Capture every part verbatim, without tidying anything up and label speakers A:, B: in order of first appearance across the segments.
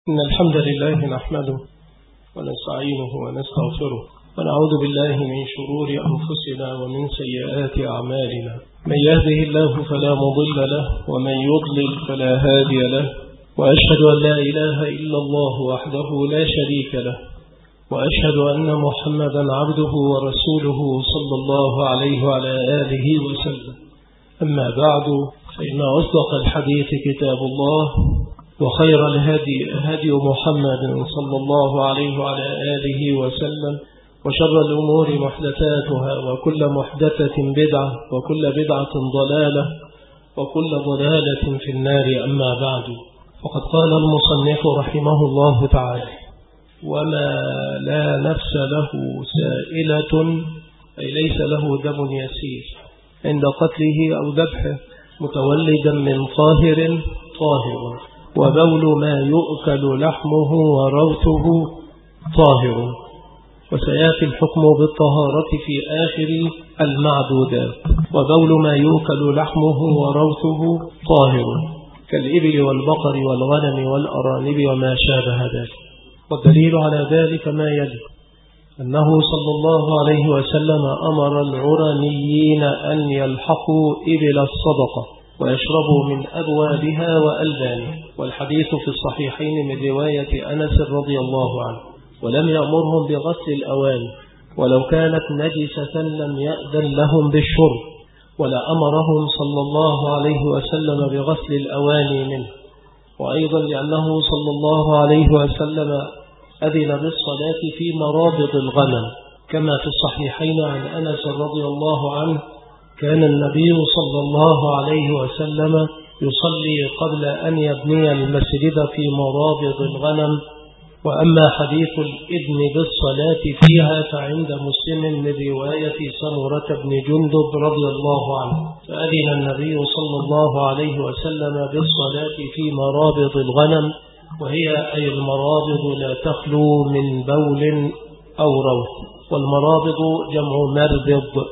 A: إن الحمد لله نحمده ونستعينه ونستغفره ونعوذ بالله من شرور أنفسنا ومن سيئات أعمالنا. من يهده الله فلا مضل له ومن يضلل فلا هادي له، وأشهد أن لا إله إلا الله وحده لا شريك له، وأشهد أن محمدا عبده ورسوله صلى الله عليه وعلى آله وسلم. أما بعد، فإن أصدق الحديث كتاب الله، وخير الهدي هدي محمد صلى الله عليه وعلى آله وسلم، وشر الأمور محدثاتها، وكل محدثة بدعة، وكل بدعة ضلالة، وكل ضلالة في النار. أما بعد، فقد قال المصنف رحمه الله تعالى: وما لا نفس له سائلة، أي ليس له دم يسير عند قتله أو ذبحه متولدا من طاهر طاهر، وبول ما يؤكل لحمه وروثه طاهر. وسيأتي الحكم بالطهارة في آخر المعدودات. وبول ما يؤكل لحمه وروثه طاهر كالإبل والبقر والغنم والأرانب وما شابه ذلك. والدليل على ذلك ما يلي: أنه صلى الله عليه وسلم أمر العرانيين أن يلحقوا إبل الصدقة ويشربوا من أبوابها وألبانها، والحديث في الصحيحين من رواية أنس رضي الله عنه. ولم يأمرهم بغسل الأواني، ولو كانت نجسة لم يأذن لهم بالشرب، ولا أمرهم صلى الله عليه وسلم بغسل الأواني منه. وأيضا لأنه صلى الله عليه وسلم أذن بالصلاة في مرابض الغنم، كما في الصحيحين عن أنس رضي الله عنه: كان النبي صلى الله عليه وسلم يصلي قبل أن يبني المسجد في مرابض الغنم. وأما حديث الإذن بالصلاة فيها فعند مسلم من رواية سمرة بن جندب رضي الله عنه، فأذن النبي صلى الله عليه وسلم بالصلاة في مرابض الغنم، وهي أي المرابض لا تخلو من بول أو روث. والمرابض جمع مربض،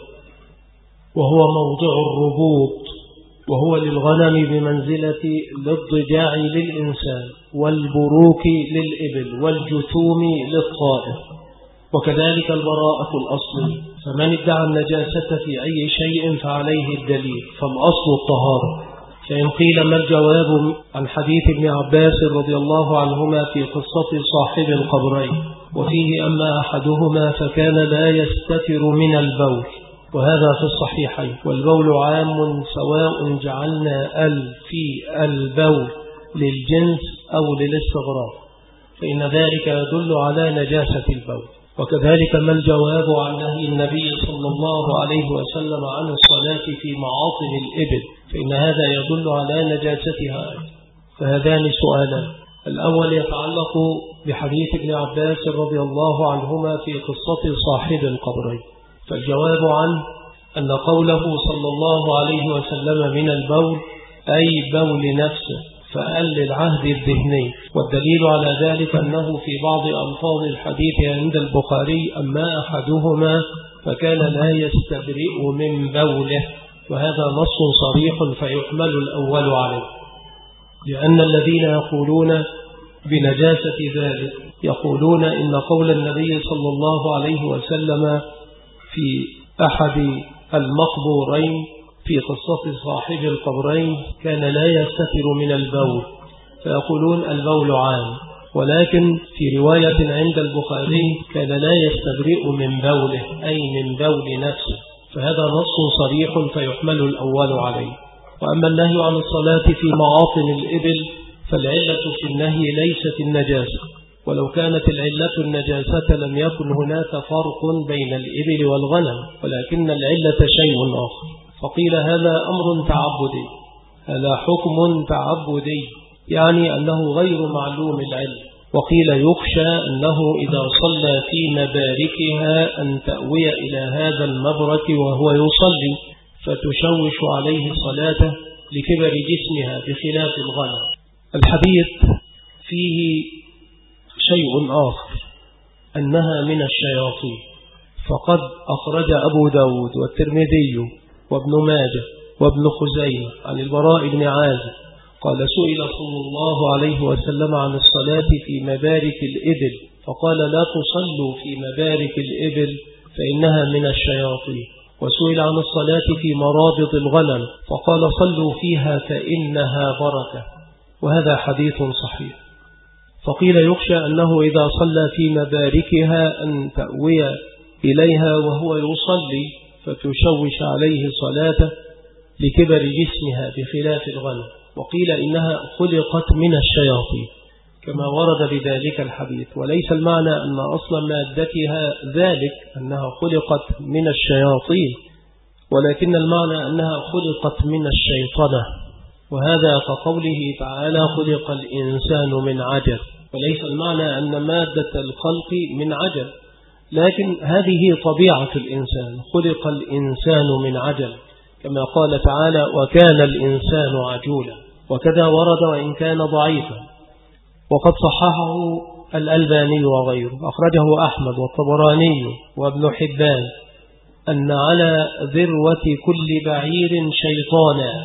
A: وهو موضع الربوط، وهو للغنم بمنزلة الاضجاع للإنسان، والبروك للإبل، والجثوم للطائر. وكذلك البراءة الأصل، فمن ادعى النجاسة في أي شيء فعليه الدليل، فالأصل الطهارة. فإن قيل ما الجواب عن حديث ابن عباس رضي الله عنهما في قصة صاحب القبرين، وفيه أما أحدهما فكان لا يستتر من البول، وهذا في الصحيحين. والبول عام سواء جعلنا ال في البول للجنس أو للاستغراق، فإن ذلك يدل على نجاسة البول. وكذلك ما الجواب عن نهي النبي صلى الله عليه وسلم عن الصلاة في معاطن الإبل، فإن هذا يدل على نجاستها. فهذان سؤالان: الأول يتعلق بحديث ابن عباس رضي الله عنهما في قصة صاحب القبرين، فالجواب عنه أن قوله صلى الله عليه وسلم من البول أي بول نفسه، فأل للعهد الذهني. والدليل على ذلك أنه في بعض ألفاظ الحديث عند البخاري أما أحدهما فكان لا يستبرئ من بوله، وهذا نص صريح فيحمل الأول عليه، لأن الذين يقولون بنجاسة ذلك يقولون إن قول النبي صلى الله عليه وسلم في أحد المقبورين في قصة صاحب القبرين كان لا يستتر من البول، فيقولون البول عام. ولكن في رواية عند البخاري كان لا يستبرئ من بوله أي من بول نفسه، فهذا نص صريح فيحمل الأول عليه. وأما النهي عن الصلاة في معاطن الإبل فالعلة في النهي ليست النجاسة، ولو كانت العلة النجاسة لم يكن هناك فرق بين الإبل والغنم، ولكن العلة شيء آخر. فقيل هذا أمر تعبدي، هذا حكم تعبدي، يعني أنه غير معلوم العلم. وقيل يخشى أنه إذا صلى في مباركها أن تأوي إلى هذا المبرك وهو يصلي فتشوش عليه صلاته لكبر جسمها بخلاف الغنم. الحديث فيه شيء آخر، أنها من الشياطين، فقد أخرج أبو داود والترمذي وابن ماجه وابن خزيمة عن البراء بن عازب قال سئل صلى الله عليه وسلم عن الصلاة في مبارك الإبل فقال لا تصلوا في مبارك الإبل فإنها من الشياطين. وسئل عن الصلاة في مرابض الغنم فقال صلوا فيها فإنها بركة، وهذا حديث صحيح. فقيل يخشى أنه إذا صلى في مباركها أن تأوي إليها وهو يصلي فتشوش عليه صلاته لكبر جسمها بخلاف الغنم. وقيل إنها خلقت من الشياطين كما ورد بذلك الحديث، وليس المعنى أن أصل مادتها ذلك أنها خلقت من الشياطين، ولكن المعنى أنها خلقت من الشيطنة، وهذا كقوله تعالى خلق الإنسان من عجل، وليس المعنى أن مادة الخلق من عجل، لكن هذه طبيعة الإنسان، خلق الإنسان من عجل كما قال تعالى وكان الإنسان عجولا. وكذا ورد وإن كان ضعيفا، وقد صححه الألباني وغيره، أخرجه أحمد والطبراني وابن حبان أن على ذروة كل بعير شيطانا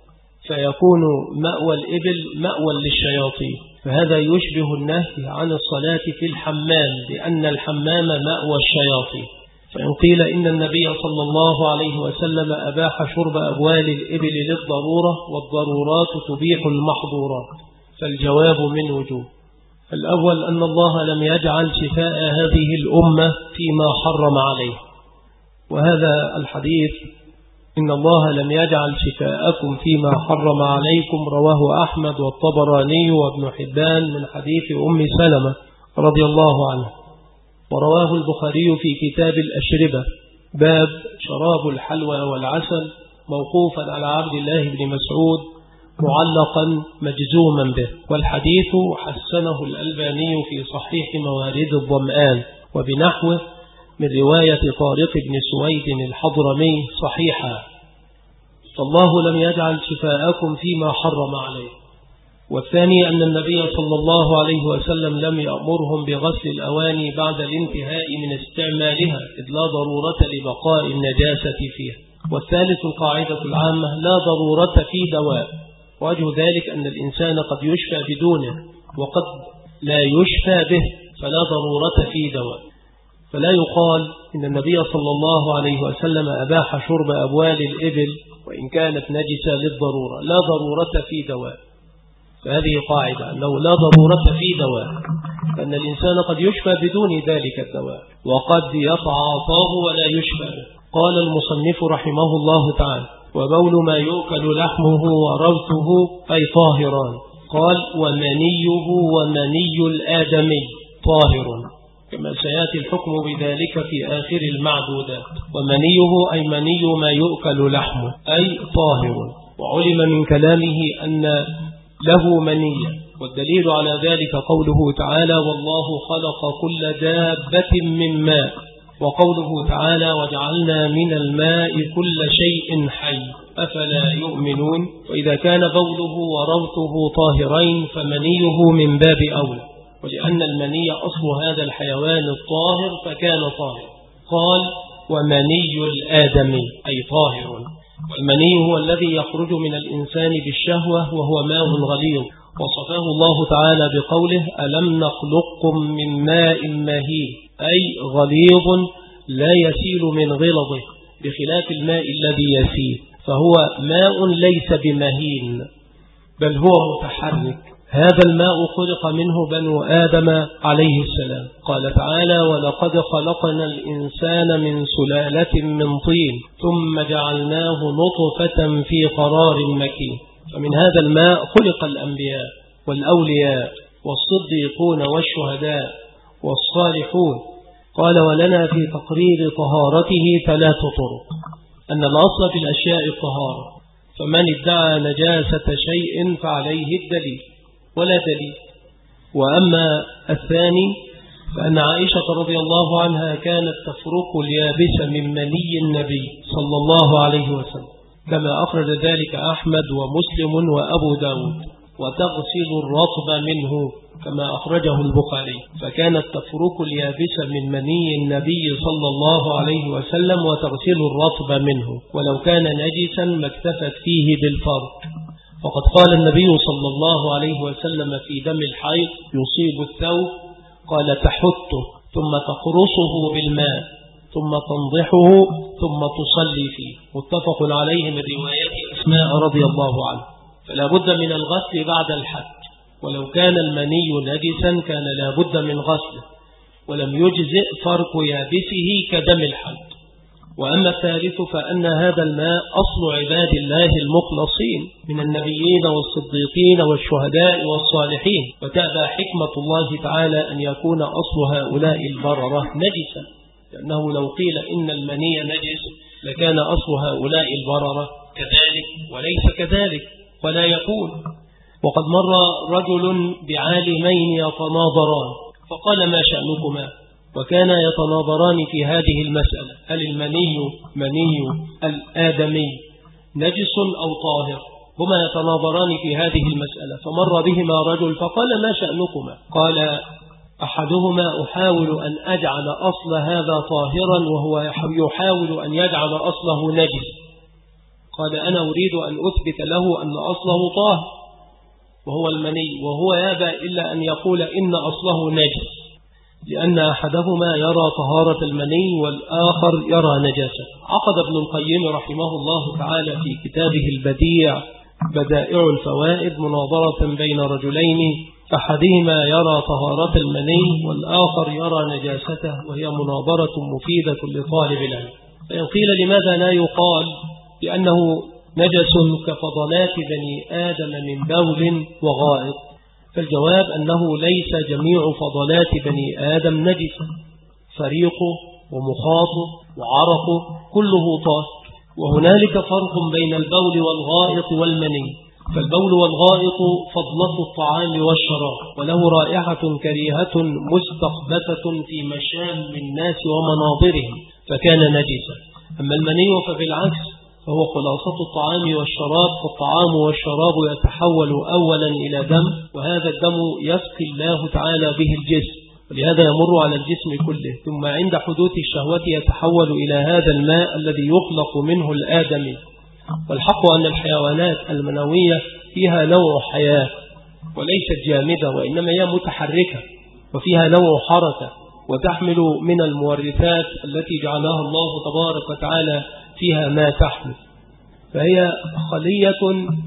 A: فيكون مأوى الإبل مأوى للشياطين، فهذا يشبه النهي عن الصلاة في الحمام لأن الحمام مأوى الشياطين. فإن قيل إن النبي صلى الله عليه وسلم أباح شرب أبوال الإبل للضرورة والضرورات تبيح المحظورات، فالجواب من وجوه. الأول أن الله لم يجعل شفاء هذه الأمة فيما حرم عليه، وهذا الحديث إن الله لم يجعل شفاءكم فيما حرم عليكم رواه أحمد والطبراني وابن حبان من حديث أم سلمة رضي الله عنه، ورواه البخاري في كتاب الأشربة باب شراب الحلوى والعسل موقوفا على عبد الله بن مسعود معلقا مجزوما به، والحديث حسنه الألباني في صحيح موارد الظمآن وبنحوه من رواية طارق بن سويد الحضرمي صحيحا. فالله لم يجعل شفاءكم فيما حرم عليه. والثاني أن النبي صلى الله عليه وسلم لم يأمرهم بغسل الأواني بعد الانتهاء من استعمالها إذ لا ضرورة لبقاء النجاسة فيها. والثالث القاعدة العامة لا ضرورة في دواء، وجه ذلك أن الإنسان قد يشفى بدونه وقد لا يشفى به، فلا ضرورة في دواء. فلا يقال إن النبي صلى الله عليه وسلم أباح شرب أبوال الإبل وإن كانت نجسة للضرورة، لا ضرورة في دواء. فهذه قاعدة أنه لا ضرورة في دواء، فأن الإنسان قد يشفى بدون ذلك الدواء وقد يتعاطاه ولا يشفى به. قال المصنف رحمه الله تعالى وبول ما يؤكل لحمه وروثه أي طاهران. قال ومنيه ومني الآدمي طاهر، كما سيأتي الحكم بذلك في آخر المعدودات. ومنيه أي مني ما يؤكل لحمه أي طاهر. وعلم من كلامه أن له منية، والدليل على ذلك قوله تعالى والله خلق كل دابة من ماء، وقوله تعالى وجعلنا من الماء كل شيء حي أفلا يؤمنون. وإذا كان بوله وروثه طاهرين فمنيه من باب أولى، ولأن المني أصل هذا الحيوان الطاهر فكان طاهر. قال ومني الآدمي أي طاهر. والمني هو الذي يخرج من الإنسان بالشهوة وهو ماء غليظ، وصفاه الله تعالى بقوله ألم نخلقكم من ماء مهين أي غليظ لا يسيل من غلظه، بخلاف الماء الذي يسيل، فهو ماء ليس بمهين بل هو متحرك. هذا الماء خلق منه بنو آدم عليه السلام. قال تعالى ولقد خلقنا الإنسان من سلالة من طين ثم جعلناه نطفة في قرار مكين. فمن هذا الماء خلق الأنبياء والأولياء والصديقون والشهداء والصالحون. قال ولنا في تقرير طهارته ثلاث طرق. أن الأصل في الأشياء الطهارة، فمن ادعى نجاسة شيء فعليه الدليل ولا دليل. وأما الثاني فأن عائشة رضي الله عنها كانت تفرق اليابس من مني النبي صلى الله عليه وسلم، كما أخرج ذلك أحمد ومسلم وأبو داود، وتغسل الرطب منه كما أخرجه البخاري. فكانت تفرق اليابس من مني النبي صلى الله عليه وسلم وتغسل الرطب منه، ولو كان نجسا ما اكتفت فيه بالفرق. فقد قال النبي صلى الله عليه وسلم في دم الحيض يصيب الثوب، قال تحته ثم تقرصه بالماء ثم تنضحه ثم تصلي فيه. متفق عليه من رواية أسماء رضي الله عنه. فلا بد من الغسل بعد الحج، ولو كان المني نجسا كان لا بد من غسله، ولم يجزئ فرق يابسه كدم الحج. وأما الثالث فأن هذا الماء أصل عباد الله المخلصين من النبيين والصديقين والشهداء والصالحين، وتأبى حكمة الله تعالى أن يكون أصل هؤلاء البررة نجسا، لأنه لو قيل إن المني نجس لكان أصل هؤلاء البررة كذلك، وليس كذلك ولا يكون. وقد مر رجل بعالمين يتناظران فقال ما شأنكما؟ وكان يتناظران في هذه المسألة، هل المني مني الآدمي نجس أو طاهر؟ هما يتناظران في هذه المسألة، فمر بهما رجل فقال ما شأنكما؟ قال أحدهما أحاول أن أجعل أصل هذا طاهرا وهو يحاول أن يجعل أصله نجس. قال أنا أريد أن أثبت له أن أصله طاهر وهو المني، وهو يابى إلا أن يقول إن أصله نجس، لأن أحدهما يرى طهارة المني والآخر يرى نجاسة. عقد ابن القيم رحمه الله تعالى في كتابه البديع بدائع الفوائد مناظرة بين رجلين، أحدهما يرى طهارة المني والآخر يرى نجاسته، وهي مناظرة مفيدة لطالب العلم. فإن قيل لماذا لا يقال بأنه نجس كفضلات بني آدم من بول وغائط؟ فالجواب أنه ليس جميع فضلات بني آدم نجسا، فريقه ومخاطه وعرقه كله طاهر. وهنالك فرق بين البول والغائط والمني، فالبول والغائط فضلة الطعام والشراب، وله رائحة كريهة مستخبثة في مشام الناس ومناظرهم فكان نجسا. أما المني فبالعكس فهو خلاصة الطعام والشراب، فالطعام والشراب يتحول أولا إلى دم، وهذا الدم يسقي الله تعالى به الجسم، ولهذا يمر على الجسم كله، ثم عند حدوث الشهوة يتحول إلى هذا الماء الذي يخلق منه الآدمي. والحق أن الحيوانات المنوية فيها نوع حياة وليست جامدة، وإنما هي متحركة وفيها نوع حركة، وتحمل من المورثات التي جعلها الله تبارك وتعالى فيها ما تحمل. فهي خلية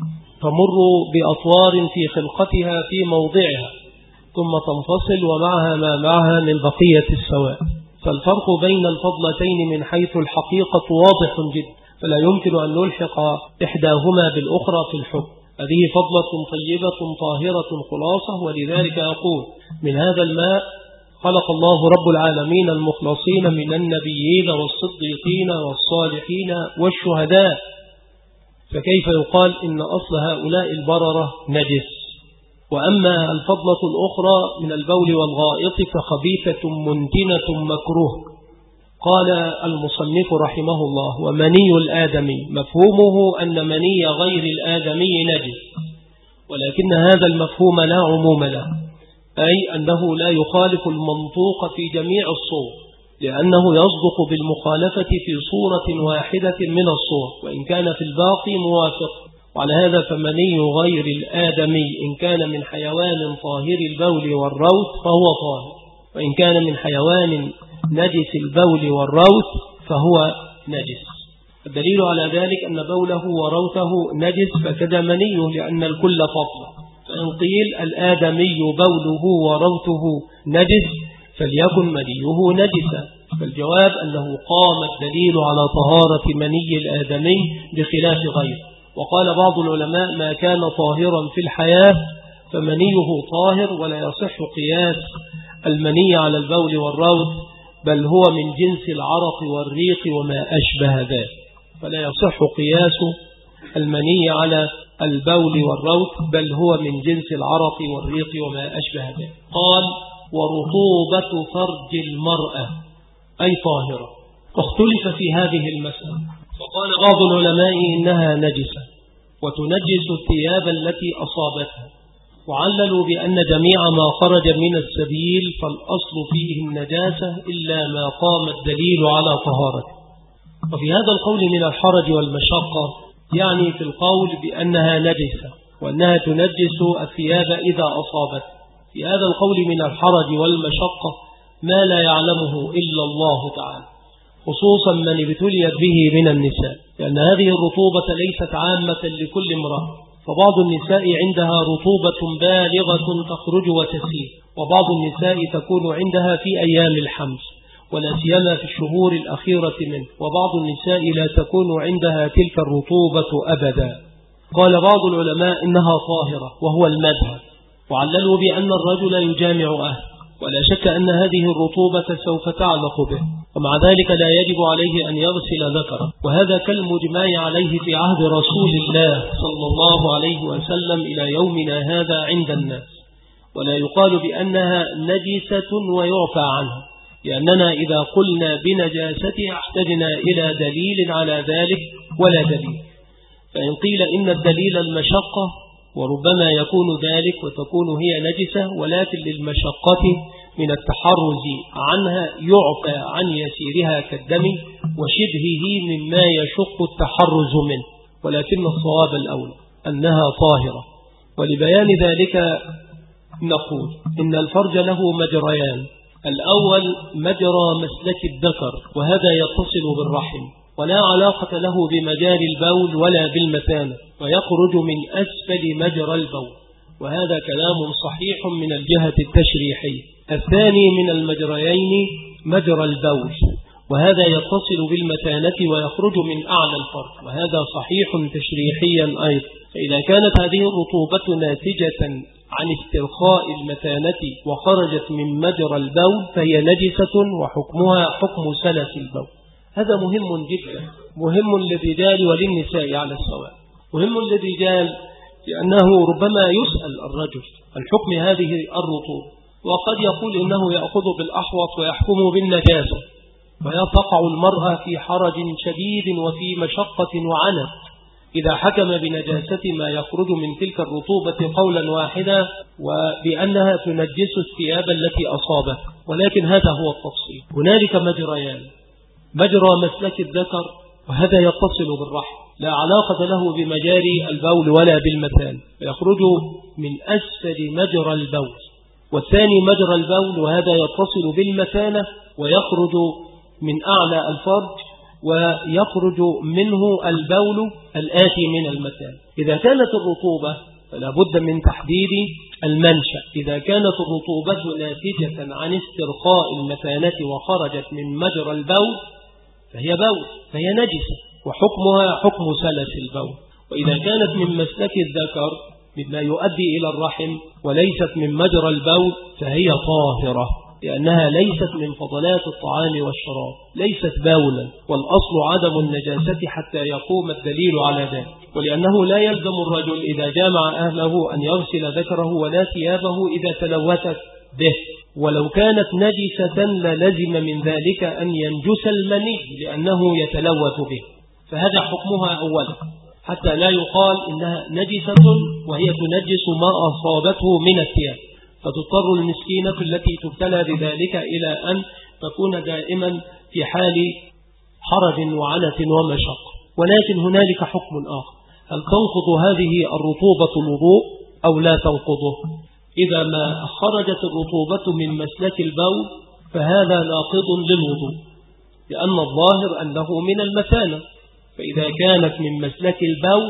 A: تمر بأطوار في خلقتها في موضعها ثم تنفصل ومعها ما معها من بقية السواد. فالفرق بين الفضلتين من حيث الحقيقة واضح جدا، فلا يمكن أن نلحق إحداهما بالأخرى في الحكم. هذه فضلة طيبة طاهرة خلاصة، ولذلك أقول من هذا الماء خلق الله رب العالمين المخلصين من النبيين والصديقين والصالحين والشهداء، فكيف يقال إن أصل هؤلاء البررة نجس؟ وأما الفضلة الأخرى من البول والغائط فخبيثة منتنة مكروه. قال المصنف رحمه الله ومني الآدمي مفهومه أن مني غير الآدمي نجس، ولكن هذا المفهوم لا عموم له، أي أنه لا يخالف المنطوق في جميع الصور، لأنه يصدق بالمخالفة في صورة واحدة من الصور وإن كان في الباقي موافق. وعلى هذا فمني غير الآدمي إن كان من حيوان طاهر البول والروث فهو طاهر، وإن كان من حيوان نجس البول والروث فهو نجس. الدليل على ذلك أن بوله وروثه نجس فكذا منيه، لأن الكل فضل. فإن قيل الآدمي بوله وروثه نجس فليكن منيه نجسا، فالجواب أنه قام الدليل على طهارة مني الآدمي بخلاف غيره. وقال بعض العلماء ما كان طاهرا في الحياة فمنيه طاهر، ولا يصح قياس المني على البول والروث، بل هو من جنس العرق والريق وما أشبه ذلك، فلا يصح قياس المني على البول والروث، بل هو من جنس العرق والريق وما أشبه ذلك. قال ورطوبة فرج المرأة أي طاهرة، واختلف في هذه المسألة، فقال بعض العلماء إنها نجسة وتنجس الثياب التي أصابتها، وعللوا بأن جميع ما خرج من السبيل فالأصل فيه النجاسة إلا ما قام الدليل على طهارته. وفي هذا القول من الحرج والمشقة، يعني في القول بأنها نجسة وأنها تنجس الثياب إذا أصابت. في هذا القول من الحرج والمشقة ما لا يعلمه إلا الله تعالى، خصوصا من ابتليت به من النساء، لأن هذه الرطوبة ليست عامة لكل امرأة، فبعض النساء عندها رطوبة بالغة تخرج وتسيل، وبعض النساء تكون عندها في أيام الحمل ولا سيما في الشهور الأخيرة منه، وبعض النساء لا تكون عندها تلك الرطوبة أبدا. قال بعض العلماء إنها طاهرة وهو المذهب، وعللوا بأن الرجل يجامع أهله، ولا شك أن هذه الرطوبة سوف تعلق به، ومع ذلك لا يجب عليه أن يغسل ذكره، وهذا كالمجمع عليه في عهد رسول الله صلى الله عليه وسلم إلى يومنا هذا عند الناس، ولا يقال بأنها نجسة ويعفى عنها، لأننا إذا قلنا بنجاستها احتجنا إلى دليل على ذلك ولا دليل. فإن قيل إن الدليل المشقة وربما يكون ذلك وتكون هي نجسة، ولكن للمشقة من التحرز عنها يعفى عن يسيرها كالدم وشبهه مما يشق التحرز منه، ولكن الصواب الأول أنها طاهرة. ولبيان ذلك نقول إن الفرج له مجريان: الأول مجرى مسلك الذكر، وهذا يتصل بالرحم ولا علاقة له بمجاري البول ولا بالمثانة، ويخرج من أسفل مجرى البول، وهذا كلام صحيح من الجهة التشريحية. الثاني من المجريين مجرى البول، وهذا يتصل بالمثانة ويخرج من أعلى الفرج، وهذا صحيح تشريحيا أيضا. فإذا كانت هذه الرطوبة ناتجة عن استرخاء المثانة وخرجت من مجرى البول فهي نجسة وحكمها حكم سلس البول. هذا مهم جدا، مهم للرجال وللنساء على السواء. مهم للرجال لأنه ربما يسأل الرجل عن حكم هذه الرطوبة، وقد يقول إنه يأخذ بالأحوط ويحكم بالنجاسة، ويقع المرأة في حرج شديد وفي مشقة وعنت إذا حكم بنجاسة ما يخرج من تلك الرطوبة قولا واحدا وبأنها تنجس الثياب التي أصابت. ولكن هذا هو التفصيل. هنالك مجريان: مجرى مسلك الذكر، وهذا يتصل بالرحم لا علاقة له بمجاري البول ولا بالمثانة، يخرج من أسفل مجرى البول. والثاني مجرى البول، وهذا يتصل بالمثانة ويخرج من أعلى الفرج، ويخرج منه البول الآتي من المثانة. إذا كانت الرطوبة فلا بد من تحديد المنشأ. إذا كانت الرطوبة ناتجة عن استرخاء المثانة وخرجت من مجرى البول فهي بول، فهي نجسة وحكمها حكم سلس البول. وإذا كانت من مسلك الذكر مما يؤدي إلى الرحم وليست من مجرى البول فهي طاهرة، لأنها ليست من فضلات الطعام والشراب، ليست باولا، والأصل عدم النجاسة حتى يقوم الدليل على ذلك. ولأنه لا يلزم الرجل إذا جامع أهله أن يغسل ذكره ولا ثيابه إذا تلوثت به، ولو كانت نجسة للزم من ذلك أن ينجس المني لأنه يتلوث به، فهذا حكمها أولا حتى لا يقال إنها نجسة وهي تنجس ما أصابته من الثياب، فتضطر المسكينة التي تبتلى بذلك إلى أن تكون دائما في حال حرج وعنة ومشق. ولكن هنالك حكم آخر: هل تنقض هذه الرطوبة الوضوء أو لا تنقضه؟ إذا ما خرجت الرطوبة من مسلك البول فهذا ناقض للوضوء، لأن الظاهر أنه من المثانة، فإذا كانت من مسلك البول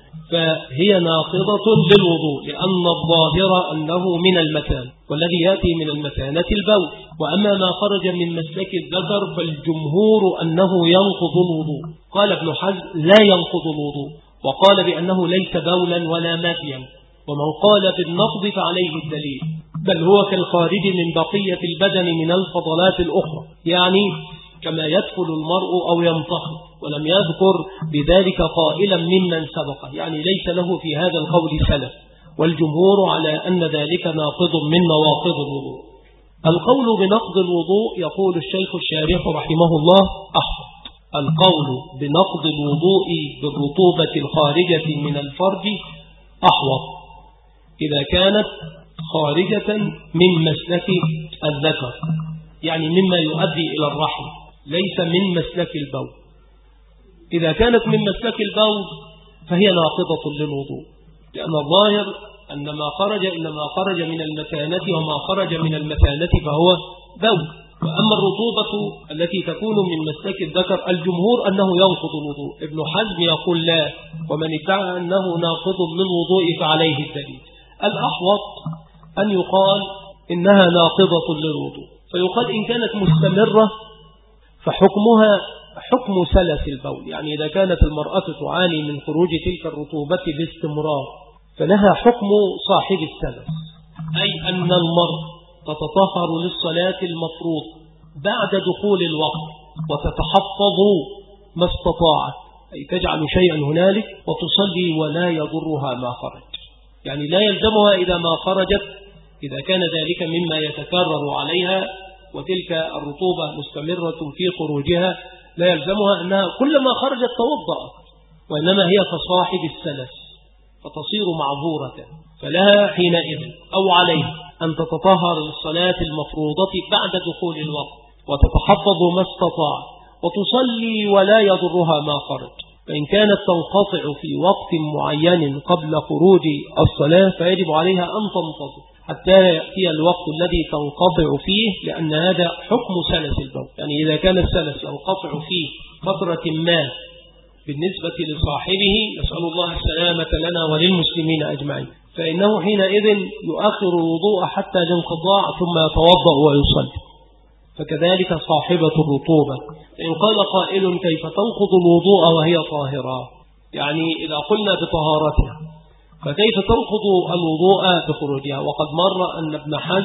A: فهي ناقضة للوضوء، لأن الظاهر أنه من المثانة، والذي يأتي من المثانة البول. وأما ما خرج من مسلك الذكر فالجمهور أنه ينقض الوضوء. قال ابن حزم لا ينقض الوضوء، وقال بأنه ليس بولا ولا مذيا، ومن قال بالنقض فعليه الدليل، بل هو كالخارج من بقية البدن من الفضلات الأخرى، يعني كما يدخل المرء أو ينطخن، ولم يذكر بذلك قائلا ممن سبق، يعني ليس له في هذا القول سلف، والجمهور على أن ذلك ناقض من نواقض الوضوء. القول بنقض الوضوء يقول الشيخ الشارح رحمه الله أحفظ: القول بنقض الوضوء بالرطوبة الخارجة من الفرج أحوط إذا كانت خارجة من مسلك الذكر، يعني مما يؤدي إلى الرحم، ليس من مسلك البول. إذا كانت من مسلك البول فهي ناقضة للوضوء، لأن الظاهر أن ما خرج إنما خرج من المثانة، وما خرج من المثانة فهو بول. وأما الرطوبة التي تكون من مسلك الذكر الجمهور أنه ينقض الوضوء. ابن حزم يقول لا، ومن ادعى أنه ناقض للوضوء فعليه الدليل. الأحوط أن يقال إنها ناقضة للوضوء، فيقال إن كانت مستمرة فحكمها حكم سلس البول. يعني إذا كانت المرأة تعاني من خروج تلك الرطوبة باستمرار فلها حكم صاحب السلس، أي أن المرأة تتطهر للصلاة المفروض بعد دخول الوقت وتتحفظ ما استطاعت، أي تجعل شيئا هنالك وتصلي ولا يضرها ما خرج. يعني لا يلزمها إذا ما خرجت، إذا كان ذلك مما يتكرر عليها وتلك الرطوبة مستمرة في خروجها، لا يلزمها أنها كلما خرجت توضأت، وإنما هي كصاحب السلس فتصير معذورة، فلها حينئذ أو عليه أن تتطهر للصلاة المفروضة بعد دخول الوقت وتتحفظ ما استطاع وتصلي ولا يضرها ما خرج. فإن كانت تنقطع في وقت معين قبل خروج الصلاة فيجب عليها أن تنتظر حتى يأتي الوقت الذي تنقطع فيه، لأن هذا حكم سلس البول. يعني إذا كان السلس ينقطع فيه فترة ما بالنسبة لصاحبه، نسأل الله السلامة لنا وللمسلمين أجمعين، فإنه حينئذ يؤخر الوضوء حتى الانقطاع ثم يتوضأ ويصلي. فكذلك صاحبة الرطوبة، إن قال قائل كيف تنقض الوضوء وهي طاهرة؟ يعني إذا قلنا بطهارتها فكيف تنقض الوضوء بخروجها؟ وقد مر أن ابن حزم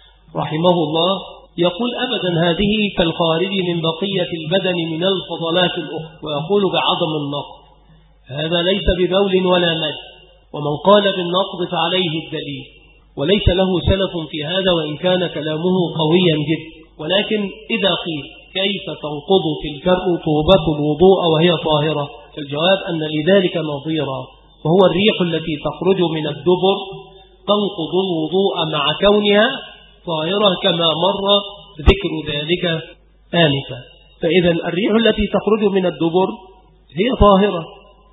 A: رحمه الله يقول أبدا هذه كالخارج من بقية البدن من الفضلات الأخرى، ويقول بعدم النقض. هذا ليس ببول ولا مد، ومن قال بالنقض فعليه الدليل، وليس له سلف في هذا وإن كان كلامه قويا جدا. ولكن إذا قيل كيف تنقض تلك الرطوبة الوضوء وهي طاهرة، فالجواب أن لذلك نظيرا، وهو الريح التي تخرج من الدبر تنقض الوضوء مع كونها طاهرة كما مر ذكر ذلك آنفا. فإذا الريح التي تخرج من الدبر هي طاهرة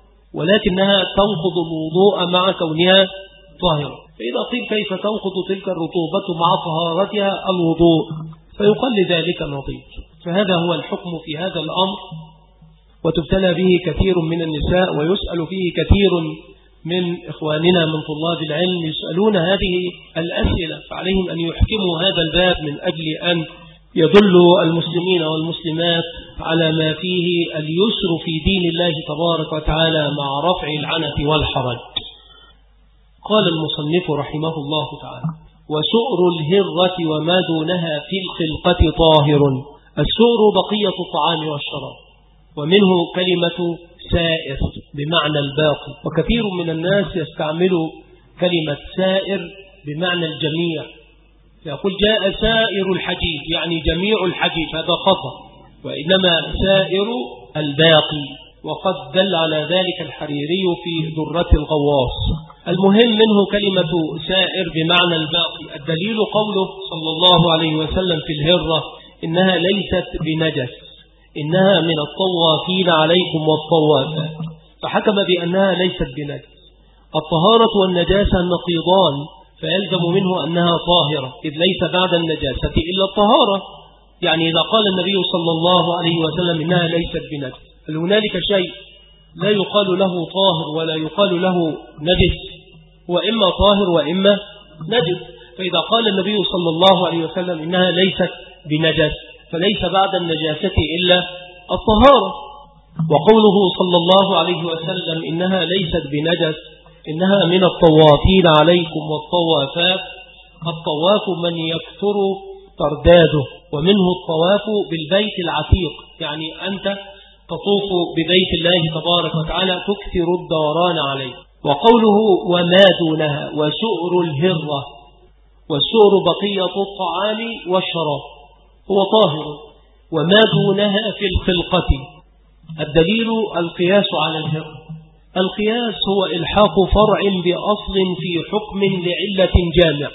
A: ولكنها تنقض الوضوء مع كونها طاهرة. فإذا قيل كيف تنقض تلك الرطوبة مع طهارتها الوضوء، فيقال لذلك نظير. فهذا هو الحكم في هذا الأمر، وتبتلى به كثير من النساء، ويسأل فيه كثير من إخواننا من طلاب العلم، يسألون هذه الأسئلة، فعليهم أن يحكموا هذا الباب من أجل أن يدلوا المسلمين والمسلمات على ما فيه اليسر في دين الله تبارك وتعالى مع رفع العنة والحرج. قال المصنف رحمه الله تعالى: وسؤر الهرة وما دونها في الخلقة طاهر. السؤر بقية الطعام والشراب، ومنه كلمة سائر بمعنى الباقي، وكثير من الناس يستعمل كلمة سائر بمعنى الجميع، يقول جاء سائر الحجيج يعني جميع الحجيج، هذا خطأ، وإنما سائر الباقي، وقد دل على ذلك الحريري في درة الغواص. المهم منه كلمة سائر بمعنى الباقي. الدليل قوله صلى الله عليه وسلم في الهرة: إنها ليست بنجس، إنها من الطوافين عليكم والطوافات، فحكم بأنها ليست بنجس. الطهارة والنجاسة نقيضان، فيلزم منه أنها طاهرة، إذ ليس بعد النجاسة إلا الطهارة. يعني إذا قال النبي صلى الله عليه وسلم إنها ليست بنجس، هل هنالك شيء لا يقال له طاهر ولا يقال له نجس؟ هو إما طاهر وإما نجس. فإذا قال النبي صلى الله عليه وسلم إنها ليست بنجس، فليس بعد النجاسة إلا الطهارة. وقوله صلى الله عليه وسلم إنها ليست بنجس، إنها من الطوافين عليكم والطوافات. الطواف من يكثر ترداده، ومنه الطواف بالبيت العتيق، يعني أنت تطوف ببيت الله تبارك وتعالى تكثر الدوران عليه. وقوله وما دونها وسؤر الهرة، والسؤر بقية الطعام والشراب هو طاهر، وما دونها في الخلقة. الدليل القياس على الهرة. القياس هو إلحاق فرع بأصل في حكم لعلة جامع.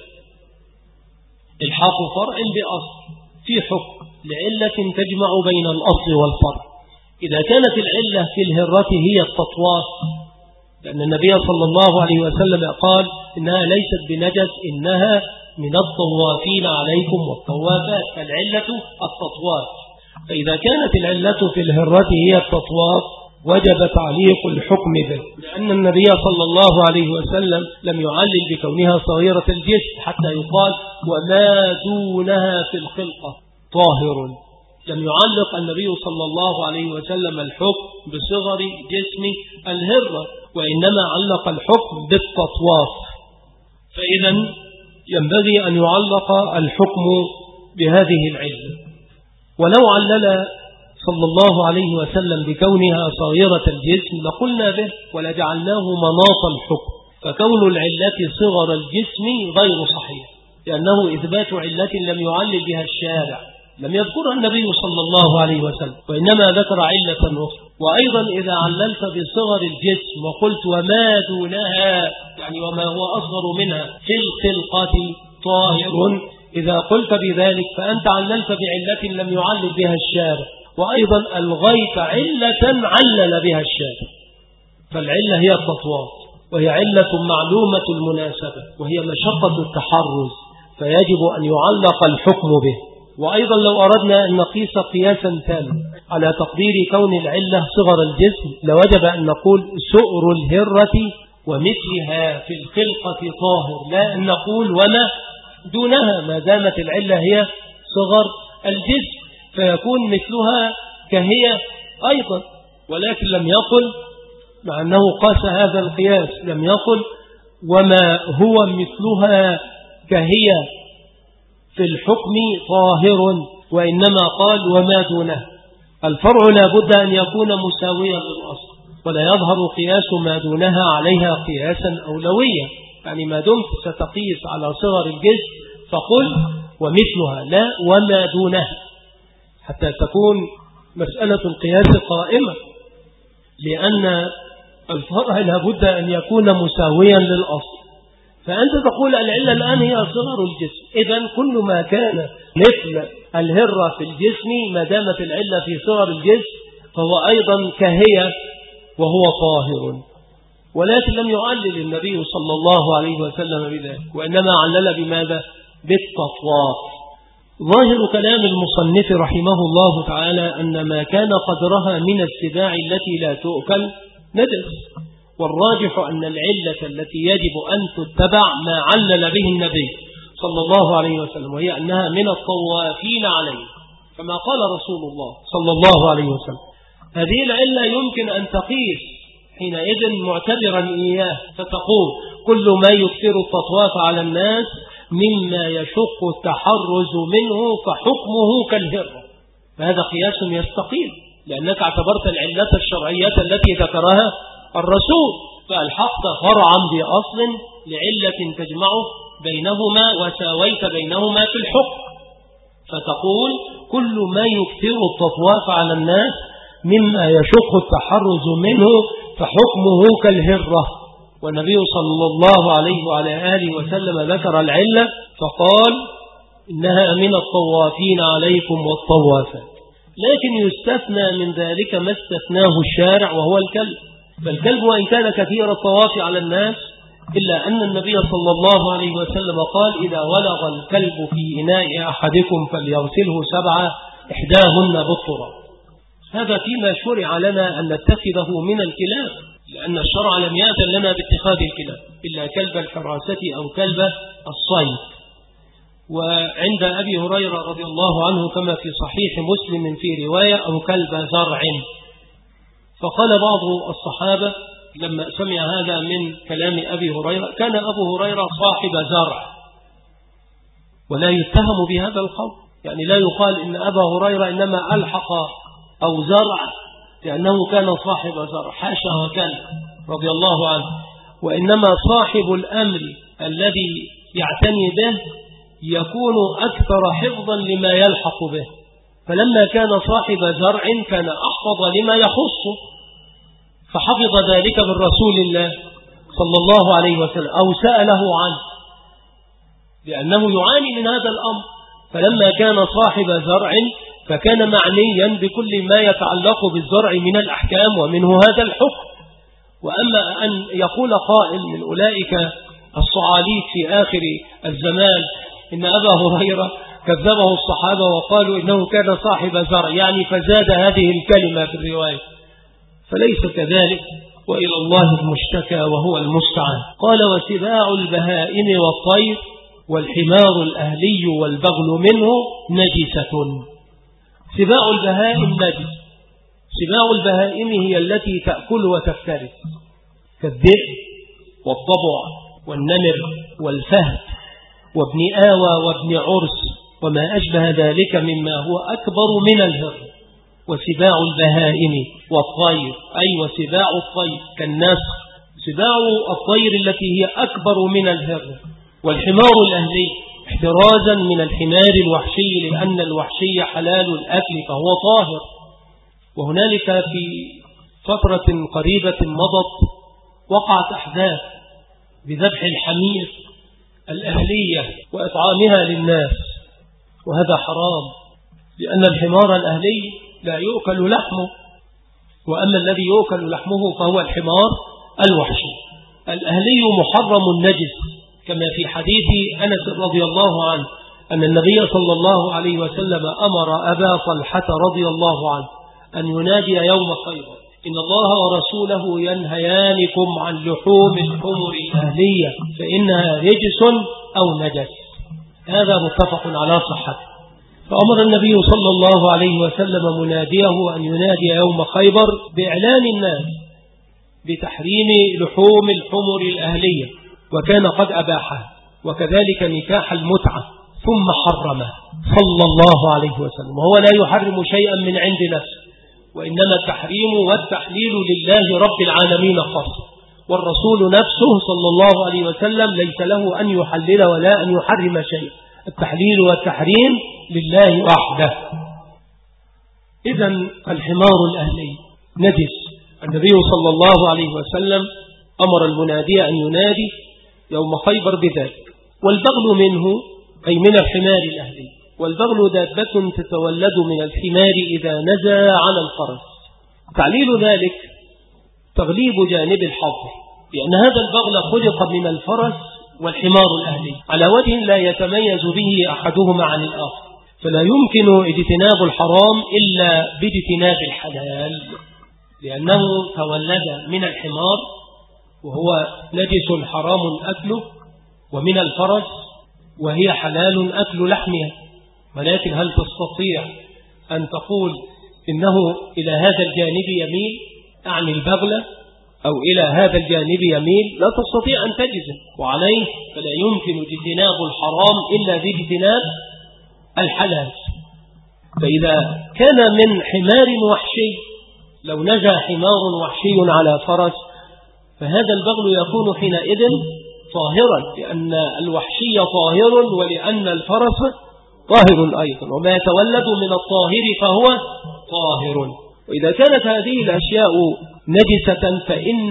A: إلحاق فرع بأصل في حكم لعلة تجمع بين الأصل والفرع. إذا كانت العلة في الهرة هي التطواف، لأن النبي صلى الله عليه وسلم قال إنها ليست بنجس، إنها من الطوافين عليكم والطوافات، فالعلة التطواف. فإذا كانت العلة في الهرة هي التطواف وجب تعليق الحكم به، لأن النبي صلى الله عليه وسلم لم يعلل بكونها صغيرة الجسم حتى يقال وما دونها في الخلقة طاهر. لم يعلق النبي صلى الله عليه وسلم الحكم بصغر جسم الهرة، وإنما علق الحكم بالتطواف. فإذا ينبغي أن يعلق الحكم بهذه العلة. ولو علل صلى الله عليه وسلم بكونها صغيرة الجسم لقلنا به ولجعلناه مناط الحكم، فكون العلة صغر الجسم غير صحيح، لأنه إثبات علة لم يعلل بها الشارع، لم يذكرها النبي صلى الله عليه وسلم، وإنما ذكر علة أخرى. وأيضا إذا عللت بصغر الجسم وقلت وما دونها، يعني وما هو أصغر منها في الخلقة طاهر، إذا قلت بذلك فأنت عللت بعلة لم يعلل بها الشارع، وأيضا ألغيت علة علل بها الشارع. فالعلة هي التطواف، وهي علة معلومة المناسبة، وهي مشقة التحرز، فيجب أن يعلق الحكم به. وأيضا لو أردنا أن نقيس قياسا تاما على تقدير كون العلة صغر الجسم لوجب أن نقول سؤر الهرة ومثلها في الخلقة طاهر، لا أن نقول وما دونها ما دامت العلة هي صغر الجسم، فيكون مثلها كهي أيضا. ولكن لم يقل، مع أنه قاس هذا القياس، لم يقل وما هو مثلها كهي في الحكم طاهر، وإنما قال وما دونه. الفرع لا بد أن يكون مساويا للأصل، ولا يظهر قياس ما دونها عليها قياسا أولويا، يعني ما دمت ستقيس على صغر الجسم فقل ومثلها، لا وما دونها، حتى تكون مسألة القياس قائمة، لأن الفرع لا بد أن يكون مساويا للأصل. فأنت تقول العلة الآن هي صغر الجسم، إذن كل ما كان مثل الهرة في الجسم ما دامت العلة في صغر الجسم فهو أيضا كهي وهو طاهر. ولكن لم يعلل النبي صلى الله عليه وسلم بذلك، وإنما علل بماذا؟ بالتطواف. ظاهر كلام المصنف رحمه الله تعالى أن ما كان قدرها من السباع التي لا تؤكل نجس، والراجح أن العلة التي يجب أن تتبع ما علل به النبي صلى الله عليه وسلم، وهي أنها من الطوافين عليه، كما قال رسول الله صلى الله عليه وسلم. هذه العلة يمكن أن تقيس حينئذ معتبرا إياه، فتقول كل ما يكثر التطواف على الناس مما يشق التحرز منه فحكمه كالهرة، فهذا قياس يستقيم، لأنك اعتبرت العلة الشرعية التي ذكرها الرسول، فالحقت فرعا بأصل لعلة تجمع بينهما وساويت بينهما في الحكم، فتقول كل ما يكثر التطواف على الناس مما يشق التحرز منه فحكمه كالهرة. والنبي صلى الله عليه وعلى آله وسلم ذكر العلة فقال إنها من الطوافين عليكم والطوافات، لكن يستثنى من ذلك ما استثناه الشارع وهو الكلب. فالكلب وإن كان كثير الطواف على الناس إلا أن النبي صلى الله عليه وسلم قال إذا ولغ الكلب في إناء أحدكم فليغسله سبعة إحداهن بالتراب. هذا فيما شرع لنا أن نتخذه من الكلاب، لأن الشرع لم يأذن لنا باتخاذ الكلاب إلا كلب الحراسة أو كلب الصيد. وعند أبي هريرة رضي الله عنه كما في صحيح مسلم في رواية أو كلب زرع. فقال بعض الصحابة لما سمع هذا من كلام أبي هريرة، كان أبو هريرة صاحب زرع، ولا يتهم بهذا القول، يعني لا يقال إن أبا هريرة إنما ألحق أو زرع لأنه كان صاحب زرع، حاشا وكان رضي الله عنه، وإنما صاحب الأمر الذي يعتني به يكون أكثر حفظا لما يلحق به، فلما كان صاحب زرع كان أحفظ لما يخصه، فحفظ ذلك من رسول الله صلى الله عليه وسلم أو سأله عنه لأنه يعاني من هذا الأمر. فلما كان صاحب زرع فكان معنيا بكل ما يتعلق بالزرع من الأحكام ومنه هذا الحكم. وأما أن يقول قائل من أولئك الصعاليك في آخر الزمان إن أبا هريرة كذبه الصحابة وقالوا إنه كان صاحب زرع، يعني فزاد هذه الكلمة في الرواية، فليس كذلك، وإلى الله المشتكى وهو المستعان. قال وسباع البهائم والطير والحمار الأهلي والبغل منه نجسة. سباع البهائم نجس. سباع البهائم هي التي تأكل وتفترس كالذئب والضبع والنمر والفهد وابن آوى وابن عرس وما أشبه ذلك مما هو أكبر من الهر. وسباع البهائم والطير أي وسباع الطير كالنسر، سباع الطير التي هي أكبر من الهر. والحمار الأهلي احترازا من الحمار الوحشي لأن الوحشي حلال الأكل فهو طاهر. وهنالك في فترة قريبة مضت وقعت أحداث بذبح الحمير الأهلية وإطعامها للناس، وهذا حرام لأن الحمار الأهلي لا يؤكل لحمه، وأما الذي يؤكل لحمه فهو الحمار الوحشي. الأهلي محرم النجس كما في حديث أنس رضي الله عنه أن النبي صلى الله عليه وسلم أمر أبا طلحة رضي الله عنه أن ينادي يوم خيبر إن الله ورسوله ينهيانكم عن لحوم الحمر الأهلية فإنها رجس أو نجس. هذا متفق على صحته. فأمر النبي صلى الله عليه وسلم مناديه أن ينادي يوم خيبر بإعلان الناس بتحريم لحوم الحمر الأهلية، وكان قد أباحها، وكذلك نكاح المتعة ثم حرمه صلى الله عليه وسلم. وهو لا يحرم شيئا من عند نفسه، وإنما التحريم والتحليل لله رب العالمين خاصة، والرسول نفسه صلى الله عليه وسلم ليس له أن يحلل ولا أن يحرم شيء، التحليل والتحريم لله وحده. إذن الحمار الأهلي نجس. النبي صلى الله عليه وسلم أمر المنادي أن ينادي يوم خيبر بذلك. والبغل منه أي من الحمار الأهلي، والبغل دابة تتولد من الحمار إذا نزى على الفرس. تعليل ذلك تغليب جانب الحظر، لأن هذا البغل خلق من الفرس والحمار الأهلي على وجه لا يتميز به أحدهما عن الآخر، فلا يمكن اجتناب الحرام إلا باجتناب الحلال، لأنه تولد من الحمار وهو نجس حرام أكله، ومن الفرس وهي حلال أكل لحمها. ولكن هل تستطيع أن تقول إنه إلى هذا الجانب يميل أعني البغلة أو إلى هذا الجانب يميل؟ لا تستطيع أن تجزم، وعليه فلا يمكن اجتناب الحرام إلا باجتناب الحلال. فإذا كان من حمار وحشي، لو نجا حمار وحشي على فرس فهذا البغل يكون حينئذ طاهرا، لأن الوحشي طاهر ولأن الفرس طاهر أيضا، وما يتولد من الطاهر فهو طاهر. وإذا كانت هذه الأشياء نجسة فإن